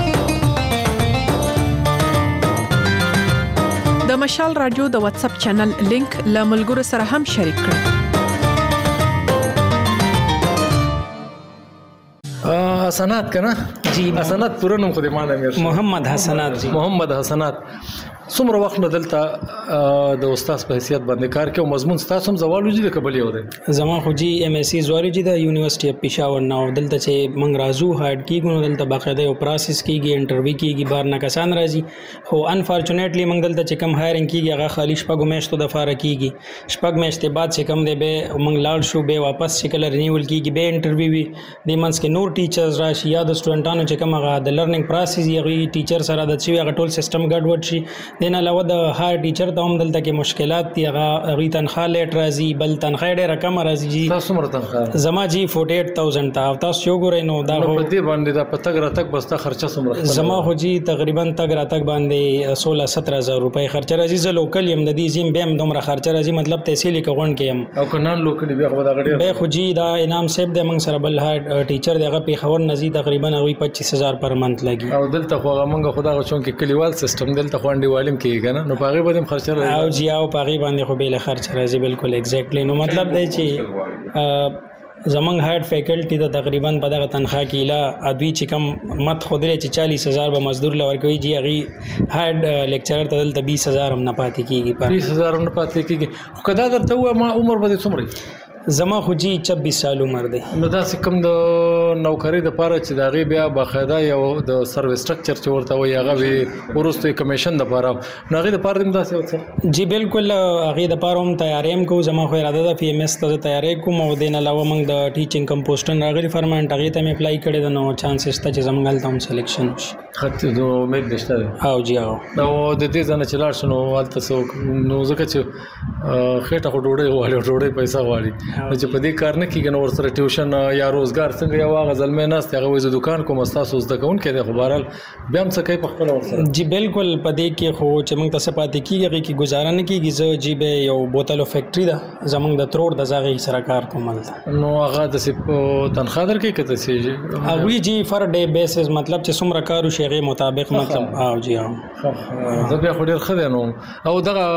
Speaker 13: د مشال رادیو د واتس اپ چینل لینک له ملګرو سره هم شریک کړئ
Speaker 3: حسنات کنه جی حسنات پرونم خو دې معنی مې
Speaker 14: محمد حسنات جی
Speaker 3: محمد حسنات څومره وخت نه دلته د استاد په حیثیت باندې کار کوي او مضمون تاسو هم زوالو جی د قبل یو دی
Speaker 14: زما خو جی ایم ایس سی زوالوجی د یونیورسيټي اف پېښور نه دلته چې موږ راځو هاډ کیږو دلته باقاعده یو پروسس کیږي انټرویو کیږي بار نه کسان راځي خو انفارچونیټلی موږ دلته چې کم هایرینګ کیږي هغه خالی شپږ میاشتو د فاره کیږي شپږ میاشتې بعد چې کم دی به موږ لاړ شو به واپس چې کله رینیول کیږي به انټرویو وي د منځ کې نور ټیچرز راشي یا د سټوډنټانو چې کم هغه د لرنینګ پروسس یې ټیچر سره د چې هغه ټول سیستم ګډوډ شي دین علاوه د هایر ټیچر ته هم دلته کې مشکلات دي هغه تنخواه لیټ راځي بل تنخواه ډېره کم راځي جی
Speaker 3: تاسو څومره تنخواه زما
Speaker 14: جی 48000 ته تاسو یو ګورئ نو دا
Speaker 3: په دې باندې دا پتګ راتګ بستا خرچه څومره
Speaker 14: زما خو جی تقریبا تګ راتګ باندې 16-17000 روپۍ خرچه راځي زه لوکل یم د دې زم به هم دومره خرچه راځي مطلب تحصیلي کوون کې هم
Speaker 3: او کنان لوکل بیا خو دا غړي
Speaker 14: به خو جی دا انعام صاحب د موږ سره بل هایر ټیچر دغه په خبر نزي تقریبا 25000 پر منث لګي
Speaker 3: او دلته خو موږ خدا غو چون کې کلیوال سیستم دلته خوانډي والم کې کنه نو پاغي باندې خرچه راځي
Speaker 14: او جی او پاغي باندې خو به خرچه راځي بالکل ایگزیکټلی نو مطلب دی چې زمنګ هاډ فیکلټی د تقریبا په دغه تنخواه کې لا ادوی چې کم مت خو درې چې 40000 به مزدور لور کوي جی هغه هاډ لیکچرر ته دلته 20000 هم نه پاتې کیږي
Speaker 3: 20000 هم نه پاتې کیږي خو کدا درته و ما عمر به څومره
Speaker 14: زما خو جی 26 سال عمر دی
Speaker 3: نو دا کوم د نوکری د پاره چې دا غي بیا باقاعده یو د سرویس سټرکچر چې ورته وي هغه وي ورسته کمیشن د پاره نو هغه د پاره دم داسې وڅ
Speaker 14: جی بالکل هغه د پاره هم تیاریم کو زما خو اراده ده پی ام ایس ته تیاری کوم او دین علاوه موږ د ټیچینګ کمپوسټن راغلی فرمانټ هغه ته مې اپلای کړی د نو چانسز ته چې زمونږ ته سلیکشن شي
Speaker 3: خط د امید نشته
Speaker 14: او جی او
Speaker 3: نو د دې ځنه چې لاړ شنو والته سو نو ځکه چې خېټه ډوډۍ غواړي ډوډۍ پیسې غواړي چې په دې کار نه کیږي نو ورسره ټیوشن یا روزګار څنګه یو غزل مې نهسته هغه وځي دکان کوم تاسو زده کوون کې د خبرال بیا هم څه کوي په خپل ورسره
Speaker 14: جی بالکل په دې کې خو چې موږ تاسو پاتې کیږي کې گزاره نه کیږي زه جی به یو بوتلو فیکټری ده زمونږ د تروړ د زاغي سره کار کوم
Speaker 3: نو هغه د تنخواه درکې کته سي
Speaker 14: هغه جی فر ډے بیسز مطلب چې څومره کارو شي هغه مطابق مطلب او جی او
Speaker 3: زه بیا خو ډیر خدای نو او دغه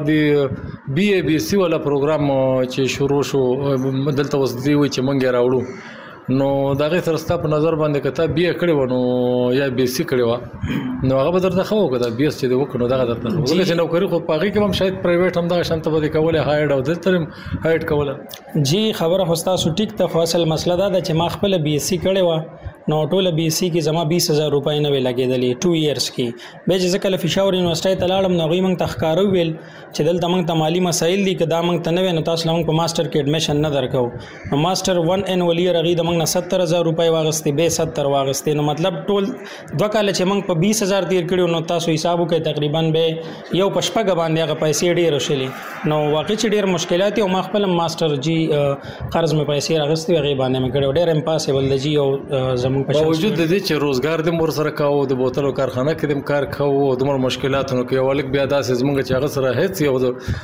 Speaker 3: د بی ای بی سی ولا پروګرام چې شروع شو دلته اوس دی وی چې مونږ راوړو نو دا غي سرستا په نظر باندې کته بي کړي ونو یا بي سي کړي و نو هغه به درته خو کده بي اس چې د وکړو دغه درته ولې چې نوکری خو پاغي کې هم شاید پرایویټ هم دغه شانت به کوله هاید او دلته هاید کوله
Speaker 14: جی خبره هوستا سو ټیک ته اصل مسله دا چې ما خپل بي اس سي کړي و نو ټول بي سي کې زما 20000 روپۍ نه لګېدلې 2 ایئرز کې به چې کله فشاور یونیورسيټي ته لاړم نو غوي موږ تخکارو ویل چې دلته موږ ته مالی مسایل دي که دا موږ ته نه نو تاسو موږ په ماستر کې اډمیشن نه درکو نو ماستر 1 انول ایئر غي د موږ نه 70000 روپۍ واغستې به 70 واغستې نو مطلب ټول دوه کال چې موږ په 20000 تیر کړو نو تاسو حساب وکړئ تقریبا به یو پشپګ باندې هغه پیسې ډېر شلې نو واقعي چې ډېر مشکلات او ما خپل ماستر جی قرض مې پیسې راغستې غي باندې مې کړو ډېر امپاسبل دی جی او زموږ په
Speaker 3: باوجود د چې روزګار د مور سره کاوه د بوتلو کارخانه کې د کار کاوه د مر مشکلاتونو کې ولک بیا داسې زمونږ چې هغه سره هیڅ یو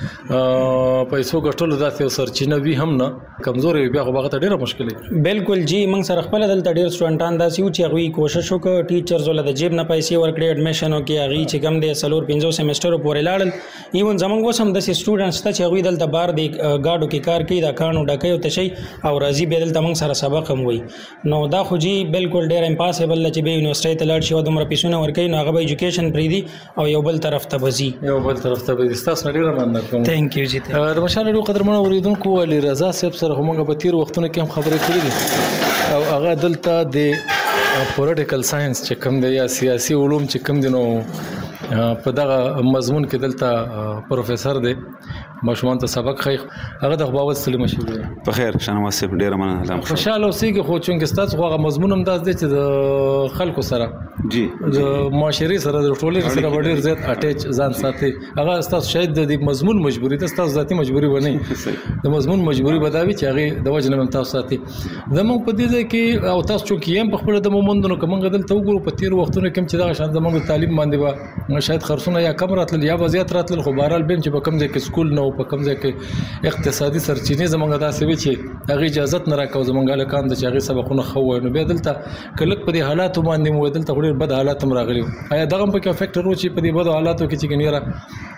Speaker 3: د پیسو ګټلو داسې سرچینه وی هم نه کمزوري بیا خو هغه ډیره مشکله
Speaker 14: بالکل جی موږ سره خپل دلته ډیر سټوډنټان داسې و چې هغه کوشش وکړ ټیچرز ول د جیب نه پیسې ورکړي اډمیشن وکړي هغه چې کم دي سلور 15 سیمستر پورې لاړل ایون زمونږ وسم د سټوډنټس ته چې هغه دلته بار دی گاډو کې کار کوي دا کانو ډکې او تشي او راځي به دلته موږ سره سبق هم وي نو دا خو جی بالکل ډیر امپاسبل چې به یونیورسيټي ته لاړ شي او دومره پیسونه ورکړي نو هغه به ایجوکیشن پریدي او یو بل طرف ته بزي
Speaker 3: تاسو ډیره مننه کوم
Speaker 14: ثانک یو جی
Speaker 3: د مشال ډیرو قدرمن اوریدونکو علي رضا صاحب سره موږ په تیر وختونو کې هم خبرې کړې دي او هغه دلته د پولیټیکل ساينس چې کوم دی یا سیاسي علوم چې کوم دي نو په دغه مضمون کې دلته پروفیسور دی ماشومان ته سبق خي هغه د غباوت سلیم شي
Speaker 9: په خیر شنواز صاحب ډیر مننه
Speaker 3: خوشاله اوسئ خو چې تاسو هغه مضمون هم داس دي چې د خلکو سره
Speaker 9: جی
Speaker 3: د معاشري سره د ټولنې سره ډیر زیات اٹیچ ځان ساتي هغه تاسو شاید د مضمون مجبوری تاسو ذاتی مجبوری ونی د مضمون مجبوری بداوي چې هغه د وجه نه تاسو ساتي زموږ په دې کې او تاسو چې یم په خپل د مومندونو کوم غدل ته وګورو په تیر وختونو کې چې دا شان زموږ تعلیم باندې شاید خرڅونه یا کم راتل یا زیات راتل خو بهرال بیم چې په کوم ځای کې سکول نه او په کوم ځای کې اقتصادي سرچینې زمونږ داسې وي چې هغه اجازه نه راکاو زمونږ له کاند چې هغه سبقونه خو نو به دلته کلک په دې حالاتو باندې مو دلته ډېر بد حالات هم راغلي آیا دغه په کې فیکټر و چې په دې بد حالاتو کې چې ګنیره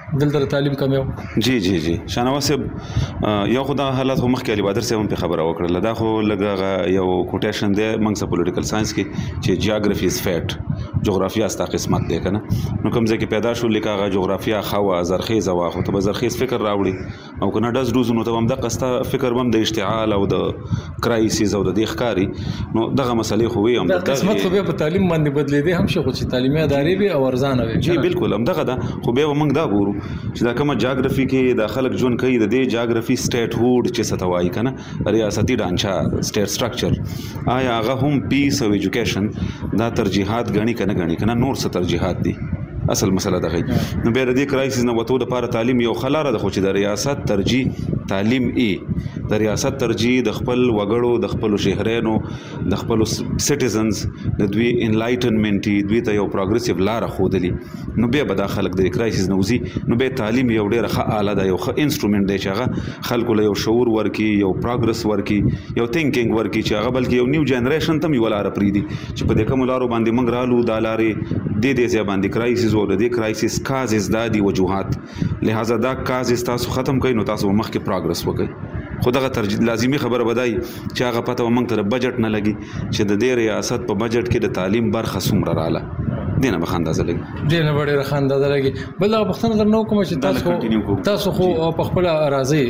Speaker 3: دلته تعلیم کم یو.
Speaker 15: جی شانواز صاحب یو خدا حالت هم مخکې علي بادر صاحب په خبره وکړه دا خو لګه یو کوټیشن دی موږ پولیټیکل ساينس کې چې جیوغرافي از فیکټ جغرافیا استا قسمت دی کنه نو کوم ځکه پیدا شو لیکه جغرافیا خوا زرخیز واخو ته زرخیز فکر راوړي او کنه داس دوز نو ته هم د قستا فکر بم د اشتعال او د کرایسیس او د ښکاری نو دغه مسلې خو وي هم
Speaker 3: د قسمت خو به په تعلیم باندې بدلیدي هم شو چې تعلیمي ادارې به او ارزانه وي.
Speaker 15: جی بالکل هم دغه دا خو به موږ دا ګورو چې دا کومه جغرافي کې د خلک جون کوي د دې جغرافي سټیټ هوډ چې ستوای کنه ریاستي ډانچا سټیټ سټرکچر آیا هغه هم پیس او ایجوکیشن دا ترجیحات غني کنه نور څه ترجیحات دي اصل مسله ده نو به ردی کرایسیس نه وته د لپاره تعلیم یو خلاره د خو چې د ریاست ترجیح تعلیم د ریاست ترجیح د خپل وګړو د خپل شهرانو د خپل سټیزنز د دوی انلایټنمنت دوی ته یو پروګریسیو لار خودلی نو به به د خلک د کرایسیس نه وزي نو به تعلیم یو ډیره ښه آله ده یو ښه انسټرومنت دی چې هغه خلکو له یو شعور ورکی یو پروګرس ورکی یو تھینکینګ ورکی چې هغه بلکې یو نیو جنریشن ته یو لار پریدي چې په دې کوم لارو باندې موږ رالو د لارې د دې ځای باندې کرایسیس او د دې کرایسیس کازز د دي وجوهات لہذا دا کازز تاسو ختم کړئ نو تاسو مخکې پروګرس وکړئ خو دغه لازمي خبره بدای چې هغه پته موږ ته بجټ نه لګي چې د دې ریاست په بجټ کې د تعلیم برخه څومره رااله دینه به خاندازه لګي
Speaker 3: دینه وړه خاندازه لګي بل هغه پښتنه در نو کوم چې تاسو خو په خپل راضي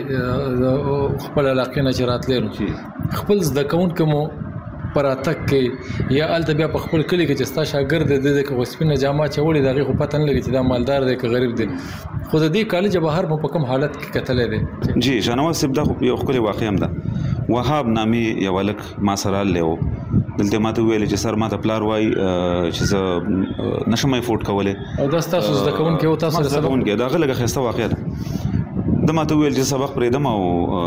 Speaker 3: خپل علاقې نه چراتلې خپل زده کون کوم پراتک کې یا الته بیا په خپل کلی کې چې ستا شاګرد د دې کوسپینه جامه چوړي دغه خو پته نه لګي چې دا مالدار دی که غریب دی خو د دې کالج بهر په کوم حالت کې کتلې دي.
Speaker 15: جی شانواز صاحب دا یو خپل واقع هم ده وهاب نامي یو ولک ما سره له دلته ماته ویل چې سر ماته پلار وای چې زه نشم افورد کوله
Speaker 3: او دا تاسو زده کوون کې او تاسو
Speaker 15: زده کوون کې دا غلغه خسته واقع ده د ماته ویل چې سبق پرې دم او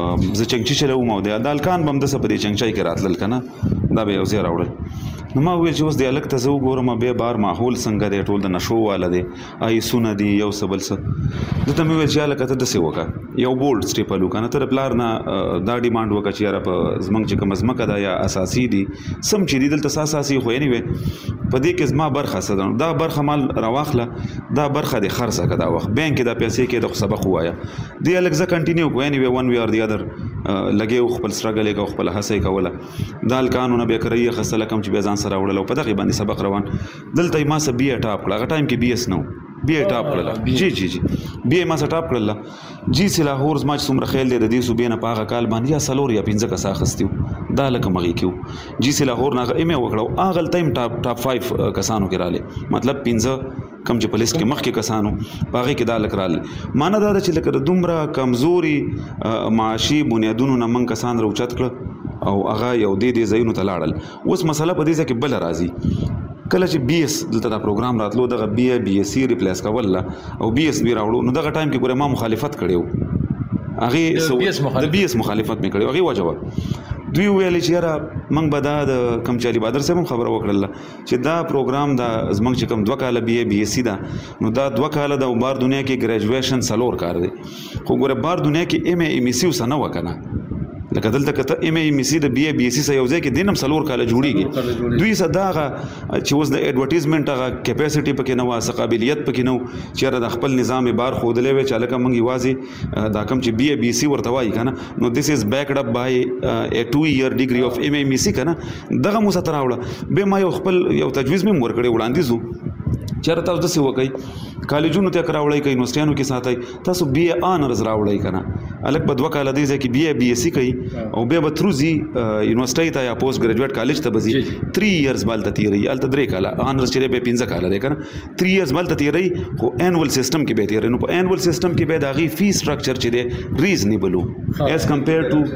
Speaker 15: زه چنګچی چلوم او د دالکان بم د سپری چنګچای کې راتل کنه دا به اوسه راوړل نو ما ویل چې اوس د الګ ته زه وګورم به بار ماحول څنګه دی ټول د نشو والا دی آی سونه دی یو سبل څه د ته مې ویل چې الګ ته د سی وکا یو بولډ سټیپ لوکنه تر پلار نه دا ډیماند وکړه چې را په زمنګ چې کوم زمکه دا یا اساسي دي سم چې دی دلته اساسي خو نه وي په دې کې زما برخه سره دا برخه مال راواخله دا برخه د خرڅه کدا وخت بانک دا پیسې کې د سبق وایا دی الګ ز کنټینیو کو اني وي ون وی اور دی اذر لګي خپل سټرګل کې خپل هڅه کوله دال قانون به کوي خصله کم چې به ځان سره وړل په دغه باندې سبق روان دلته ما سه بي ټاپ کړه هغه ټایم کې بي اس نو بي ټاپ کړل جی بي ما سه ټاپ کړل جی سي لاهور زما چې څومره خیال د دې صوبې نه پاغه کال باندې یا سلور یا 15 کسا خستیو دا لکه مغي کیو جی سي لاهور نه ایمه وکړو اغل ټایم ټاپ 5 کسانو کې رااله مطلب 15 کم چې په لیست کې مخکې کسانو باغې کې دا لکراله معنی دا چې لکه دومره کمزوري معاشي بنیادونو نه من کسان راوچت کړ او هغه یو دې ځایونو ته لاړل اوس مسله په دې کې بل راځي کله چې بي اس دلته دا پروګرام راتلو دغه بي اس سی ریپلیس کول او بي اس بي راوړو نو دغه ټایم کې ګوره ما مخالفت کړیو هغه د بي اس مخالفت مې کړیو هغه وجوه دوی ویل چې یاره موږ به دا د کم چالي بادر صاحب خبره وکړله چې دا پروګرام دا زموږ چې کم 2 کاله بي اس سی دا نو دا 2 کاله د بار دنیا کې ګریجویشن سلور کار دی خو ګوره بار دنیا کې ام سی وسنه وکنه لکه دلته کته ام سی د بي اس سی سره یو ځای کې دینم سلور کاله جوړیږي دوی صداغه چې اوس د ایڈورټایزمنت هغه کیپاسټي پکې نه واسه قابلیت پکې نه چې د خپل نظام بار خودلې وي چې لکه موږ یوازې دا کم چې بي سی ورته وایي کنه نو دیس از بیکډ اپ بای ا 2 ایئر ډیګري اف ام سی کنه دغه مو ستر راوړه به ما یو خپل یو تجویز مې ورکړې وړاندیزو چیرته تاسو دسه وکي کالجونو ته کراوړی کوي یونیورسيټانو کې ساتي تاسو بي آنرز راوړی کنه الک په 2 کال دی چې بي اس سی کوي او به بتروزي یونیورسيټي ته یا پوسټ ګریجویټ کالج ته بزي 3 ایئرز بالته تیری الته 3 کال آنرز چیرې به 15 کال دی کنه 3 ایئرز بالته تیری خو انوال سیستم کې به تیری نو په انوال سیستم کې به داغي فی سټرکچر چې دی ریزنیبل ایز کمپیر ټو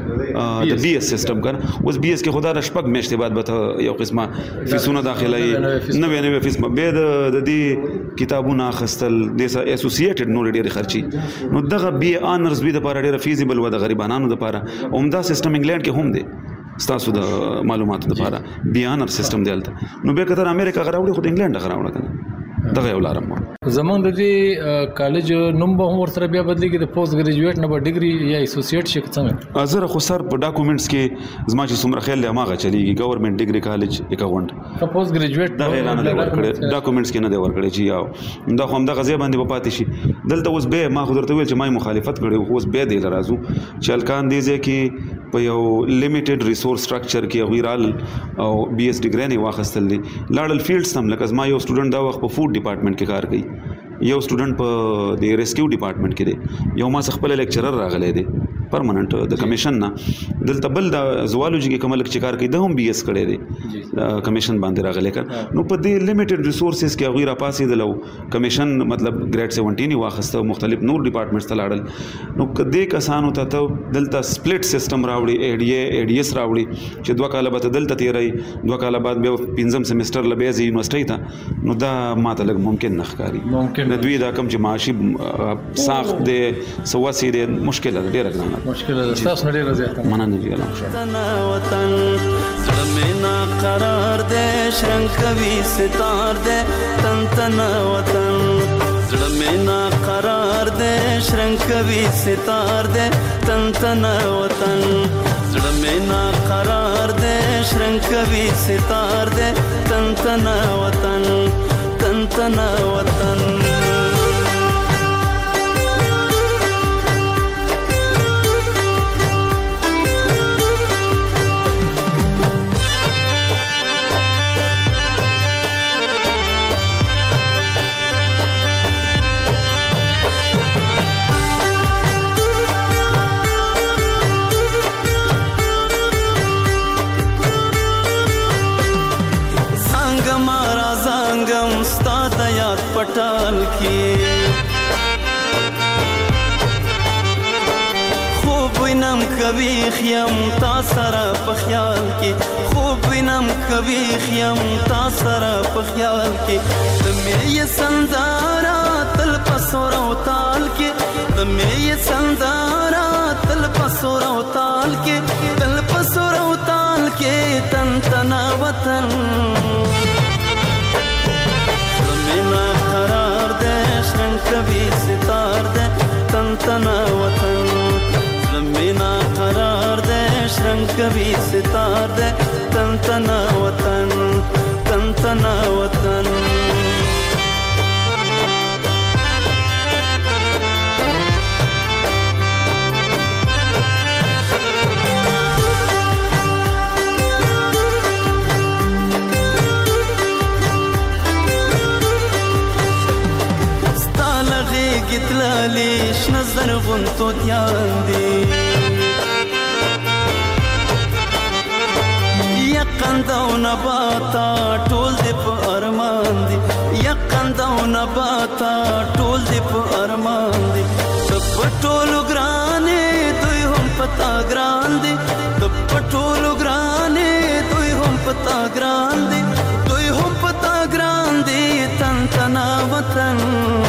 Speaker 15: د بي اس سیستم کنه اوس بي اس کې خدا رشپک میشته بعد به یو قسمه فیسونه داخلي نوې فیس به د دې کتابونه خستل د اسوسییټډ نو ډېر خرچي نو دغه بي آنرز به د لپاره ډېر فیزیبل و د غریبانو لپاره عمده سیستم انګلند کې هم دی ستاسو د معلوماتو لپاره بي آنر سیستم دی نو به کتر امریکا غراوړي خو انګلند غراوړه کنه دغه یو لارم
Speaker 3: زمونږ د دې کالج نوم به هم ورسره بیا بدلېږي د پوسټ ګریجویټ نه به ډیګري یا ایسوسییټ شي څنګه
Speaker 15: زه خو سر په ډاکومېنټس کې زما چې څومره خیال دی هماغه چلیږي ګورنمنت ډیګري کالج اکاونټ
Speaker 3: پوسټ ګریجویټ
Speaker 15: دغه نه دی ورکړی ډاکومېنټس کې نه دی ورکړی چې یو دا خو همدغه ځای باندې به پاتې شي دلته اوس بیا ما خو درته ویل چې ما مخالفت کړی خو اوس بیا دی راځو چې هلکان دې ځای کې په یو لیمیټډ ریسورس سټرکچر کې هغوی رال او بي ایس ډیګري نه واخیستل دي لاړل فیلډس ته هم لکه زما یو سټوډنټ دا وخت په فوډ ډپارټمنټ کې کار کوي یو سټوډنټ په د ریسکیو ډپارټمنټ کې دی یو ما خپل لیکچرر راغلی دی پرمننټ د کمیشن نه دلته بل د زوالوجي کې کوم لیکچر کار کوي د هم بي ایس کړی دی کمیشن باندې راغلی کړ نو په دې لیمیټډ ریسورسز کې هغوی راپاسې دلو کمیشن مطلب ګریډ 17 واخیسته مختلف نور ډپارټمنټس ته لاړل نو که دې کسانو ته دلته سپلټ سیستم راوړي اي ډي ایس راوړي چې 2 کاله به دلته تیری 2 کاله بعد بیا 5م سیمستر له بیا یونیورسيټي ته نو دا ماته لږ ممکن نه ښکاري د دوی دا کوم چې معاشي ساخت دی سواسي دی مشکل ده ډېره ګرانه
Speaker 3: مشکل ده تاسو نه ډېره زیاته
Speaker 15: مننه دی الله
Speaker 10: وطن زړه مې نا قرار دې شرنګ کوي ستار دې تن تن وطن زړه مې نا قرار دې شرنګ کوي ستار دې تن تن وطن زړه مې نا قرار دې شرنګ کوي ستار دې تن تن وطن تن تن وطن पटाल की खूब विनम कभी खियम तासरा पख्याल की खूब विनम कभी खियम तासरा पख्याल की तुम्हें ये संदारा तल पसोरा ताल के तुम्हें ये संदारा तल पसोरा ताल के तल पसोरा ताल के तन तना वतन قرار دے شرنگ کبھی ستار دے تن تنا وطن لمینا قرار دے شرنگ کبھی ستار دے تن تنا وطن تن تنا وطن گتلالی شنظر غنتو دیان دی یقنده و نباتا ټول دی په ارمان دی یقنده و نباتا ټول دی په ارمان دی په ټولو ګرانې دوی هم پتا ګران دی په ټولو ګرانې دوی هم پتا ګران دی دوی هم پتا ګران دی تن تنا وطن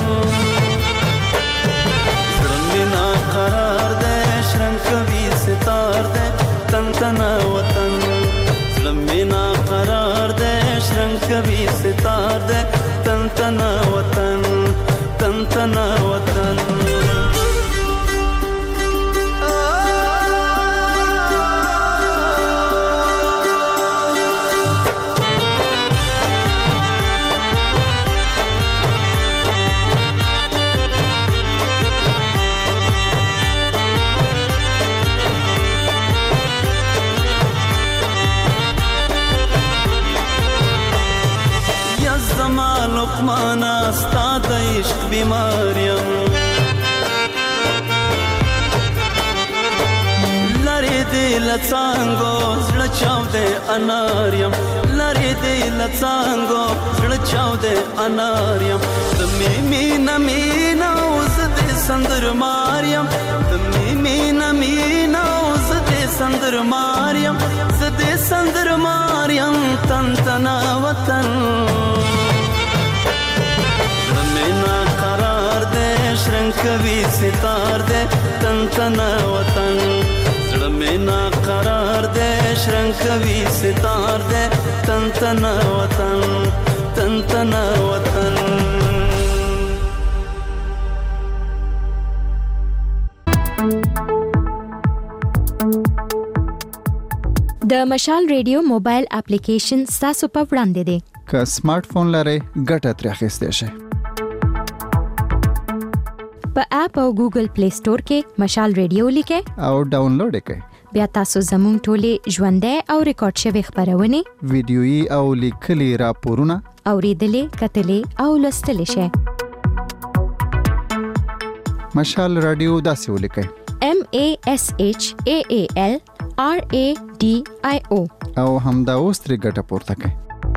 Speaker 10: نا قرار دے شرنگ کبھی ستار دے تن تنا وطن لمینا قرار دے شرنگ کبھی ستار دے تن تنا وطن تن تنا وطن لقمانا ستا د عشق بیماریم لری دی لڅانګو زړه چاو دې اناریم لری دی لڅانګو زړه چاو دې اناریم تمې مینا مینا اوس دې سندر ماریم تمې مینا مینا اوس دې سندر ماریم زدې سندر ماریم تن تنا وطن نا قرار دے شرنگ کبھی ستار دے تن تنا وطن زړه مې نا قرار دے شرنگ کبھی ستار دے تن تنا وطن تن تنا وطن
Speaker 11: د مشال ریډیو موبایل اپلیکیشن تاسو په وړاندې دی.
Speaker 16: که سمارټ فون لرئ ګټه ترې اخیستی شئ.
Speaker 11: په اپ او ګوګل پلی سٹور کې مشال ریډیو لیکئ
Speaker 16: او ډاونلوډ یې کړئ.
Speaker 11: بیا تاسو زموږ ټولې ژوندۍ او ریکارډ شوي خبرونه،
Speaker 16: ویډیويي او لیکلي راپورونه
Speaker 11: اوریدلې، کتلې او لوستلې شئ.
Speaker 16: مشال رادیو داسې ولیکئ:
Speaker 11: MASHAALRADIO
Speaker 16: او همدا اوس ترې ګټه پورته کړئ.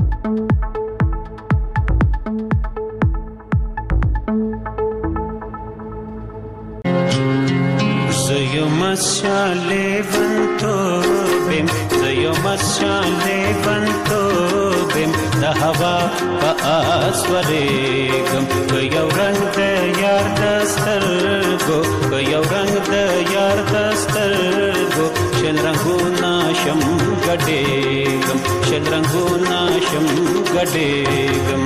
Speaker 17: زيو مشالي بنتو بم زيو مشالي بنتو بم ده هوا پاسورېګم که یو رنگ د یار د سترګو که یو رنگ د یار د سترګو شل رنګونه شم ګډېږم شل رنګونه شم ګډېږم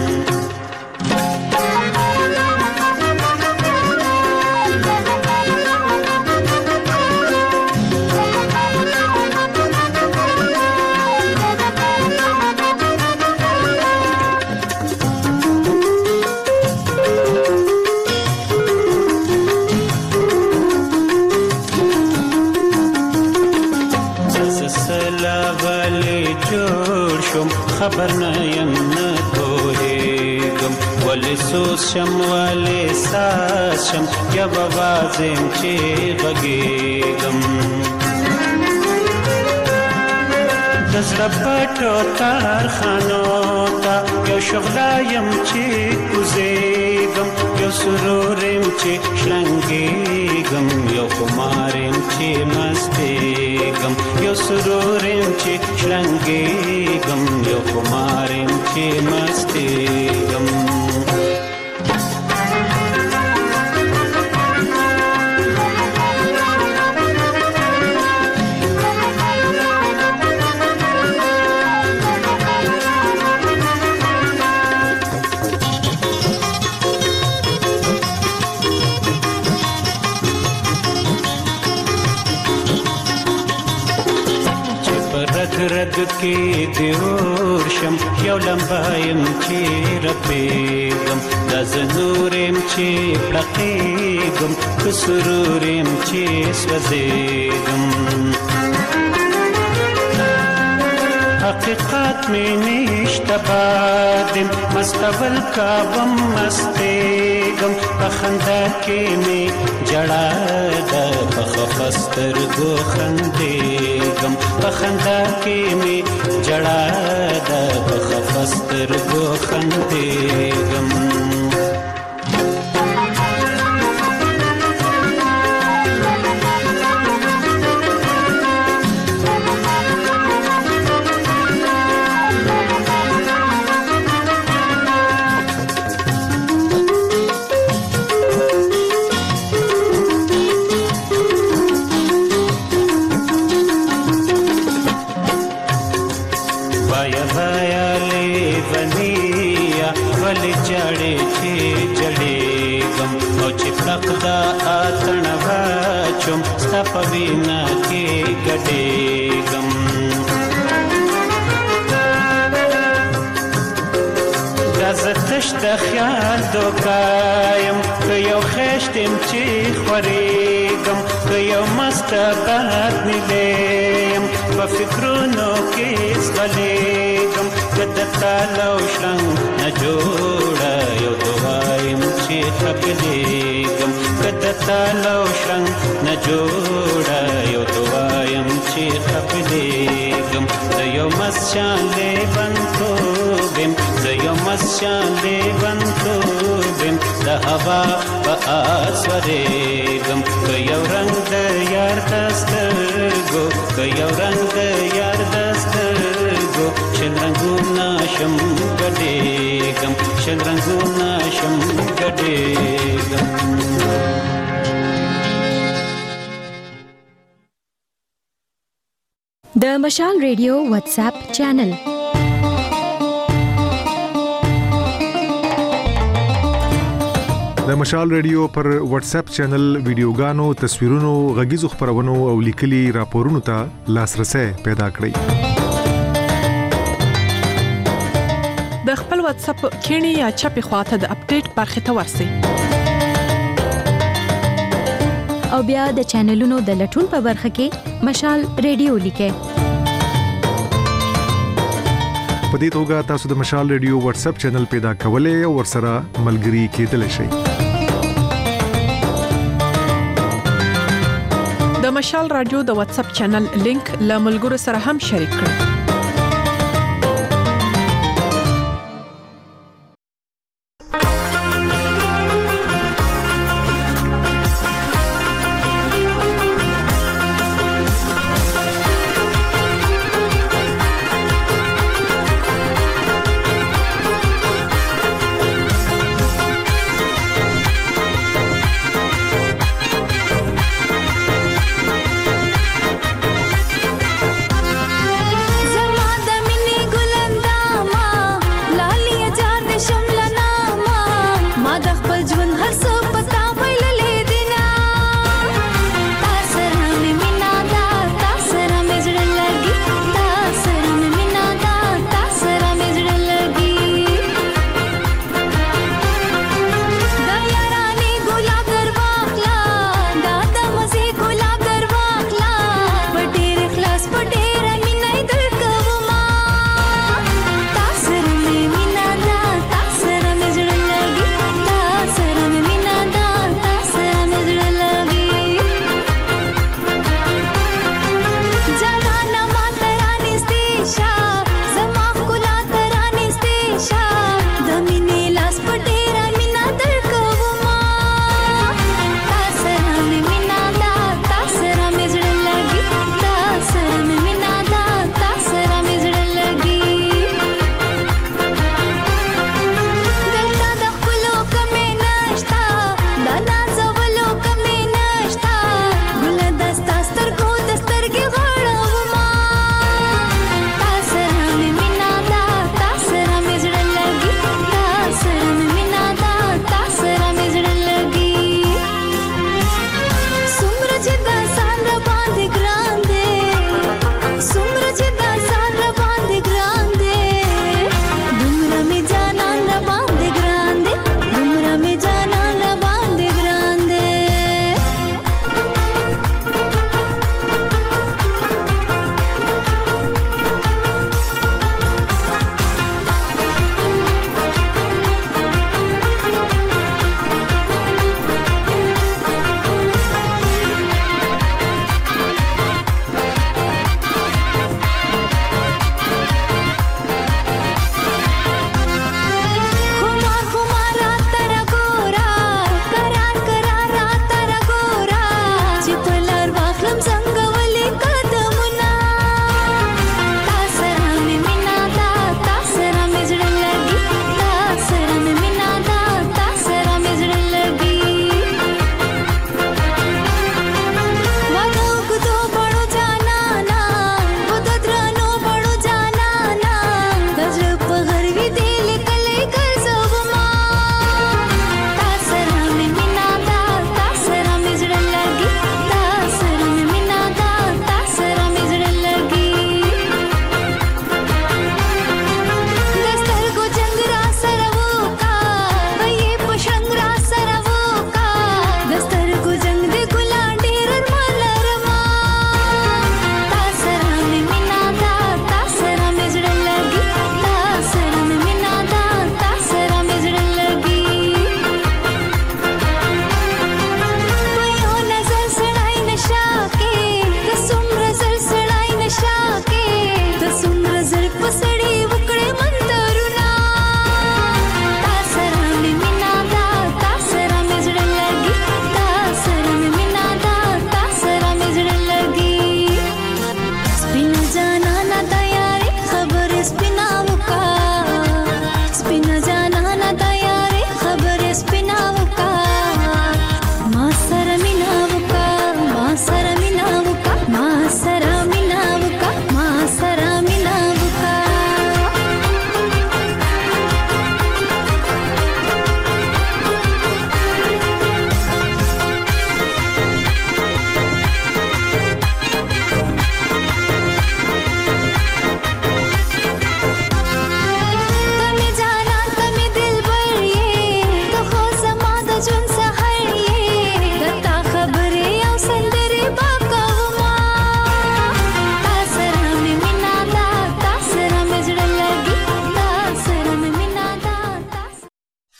Speaker 17: خبر نه یم نه پوهېږم ولې سوز شم ولې ساز شم یا به وازم چې غږېږم د زړه پټو کارخانو ته یو شغله یم چې کوزېږم یو سرور یم چې شلنګېږم یو خمار یم چې مستېږم یو سرور یم چې شلنګېږم یو خمار یم چې مستېږم رد کې دیور شم یو لمبایم چې رپېږم دا زنورم چې پړقېږم که سرورم چې سوځېږم حقیقت می نشته بادم مستول کابم مستېږم په خندا کې می جړا ده په خفه سترګو خندېږم په خندا کې می جړا ده په خفه سترګو خندېږم دا اتن واچم ستا په وینا کې ګډېږم دا زه تش د خیال دوکایم که یو خېشتم چې خورېږم که یو مسته باد نیلیم په فکرونو کې ځغلېږم که د تالو شرنګ نه جوړه یو دوایم چې خپلېږم که د تالو شرنګ نه جوړه یو دوایم چې خپلېږم زه یو مست شان لیونتوب یم زه یو مست شان لیونتوب یم د هوا په آس ورېږم که یو رنګ د یار د سترګو که یو رنګ د یار د سترګو شل رنګونه شم ګډېږم شل رنګونه شم ګډېږم
Speaker 11: د مشال ریډیو واتس اپ چینل
Speaker 12: د مشال ریډیو پر واتس اپ چینل ویډیوګانو تصویرونو غږیزو خبرونو او لیکلي راپورونو ته لاسرسي پیدا کړئ
Speaker 13: د خپل واتس اپ کینی یا چپی خواته د اپډیټ برخه ته ورسئ
Speaker 11: او بیا د چینلونو د لټون په برخه کې مشال ریډیو لیکئ
Speaker 12: په دې توګه تاسو د مشال ریډیو واتس اپ چینل پیدا کولای او ورسره ملګري کېدلی شئ
Speaker 13: د مشال رادیو د واتس اپ چینل لینک له ملګرو سره هم شریک کړئ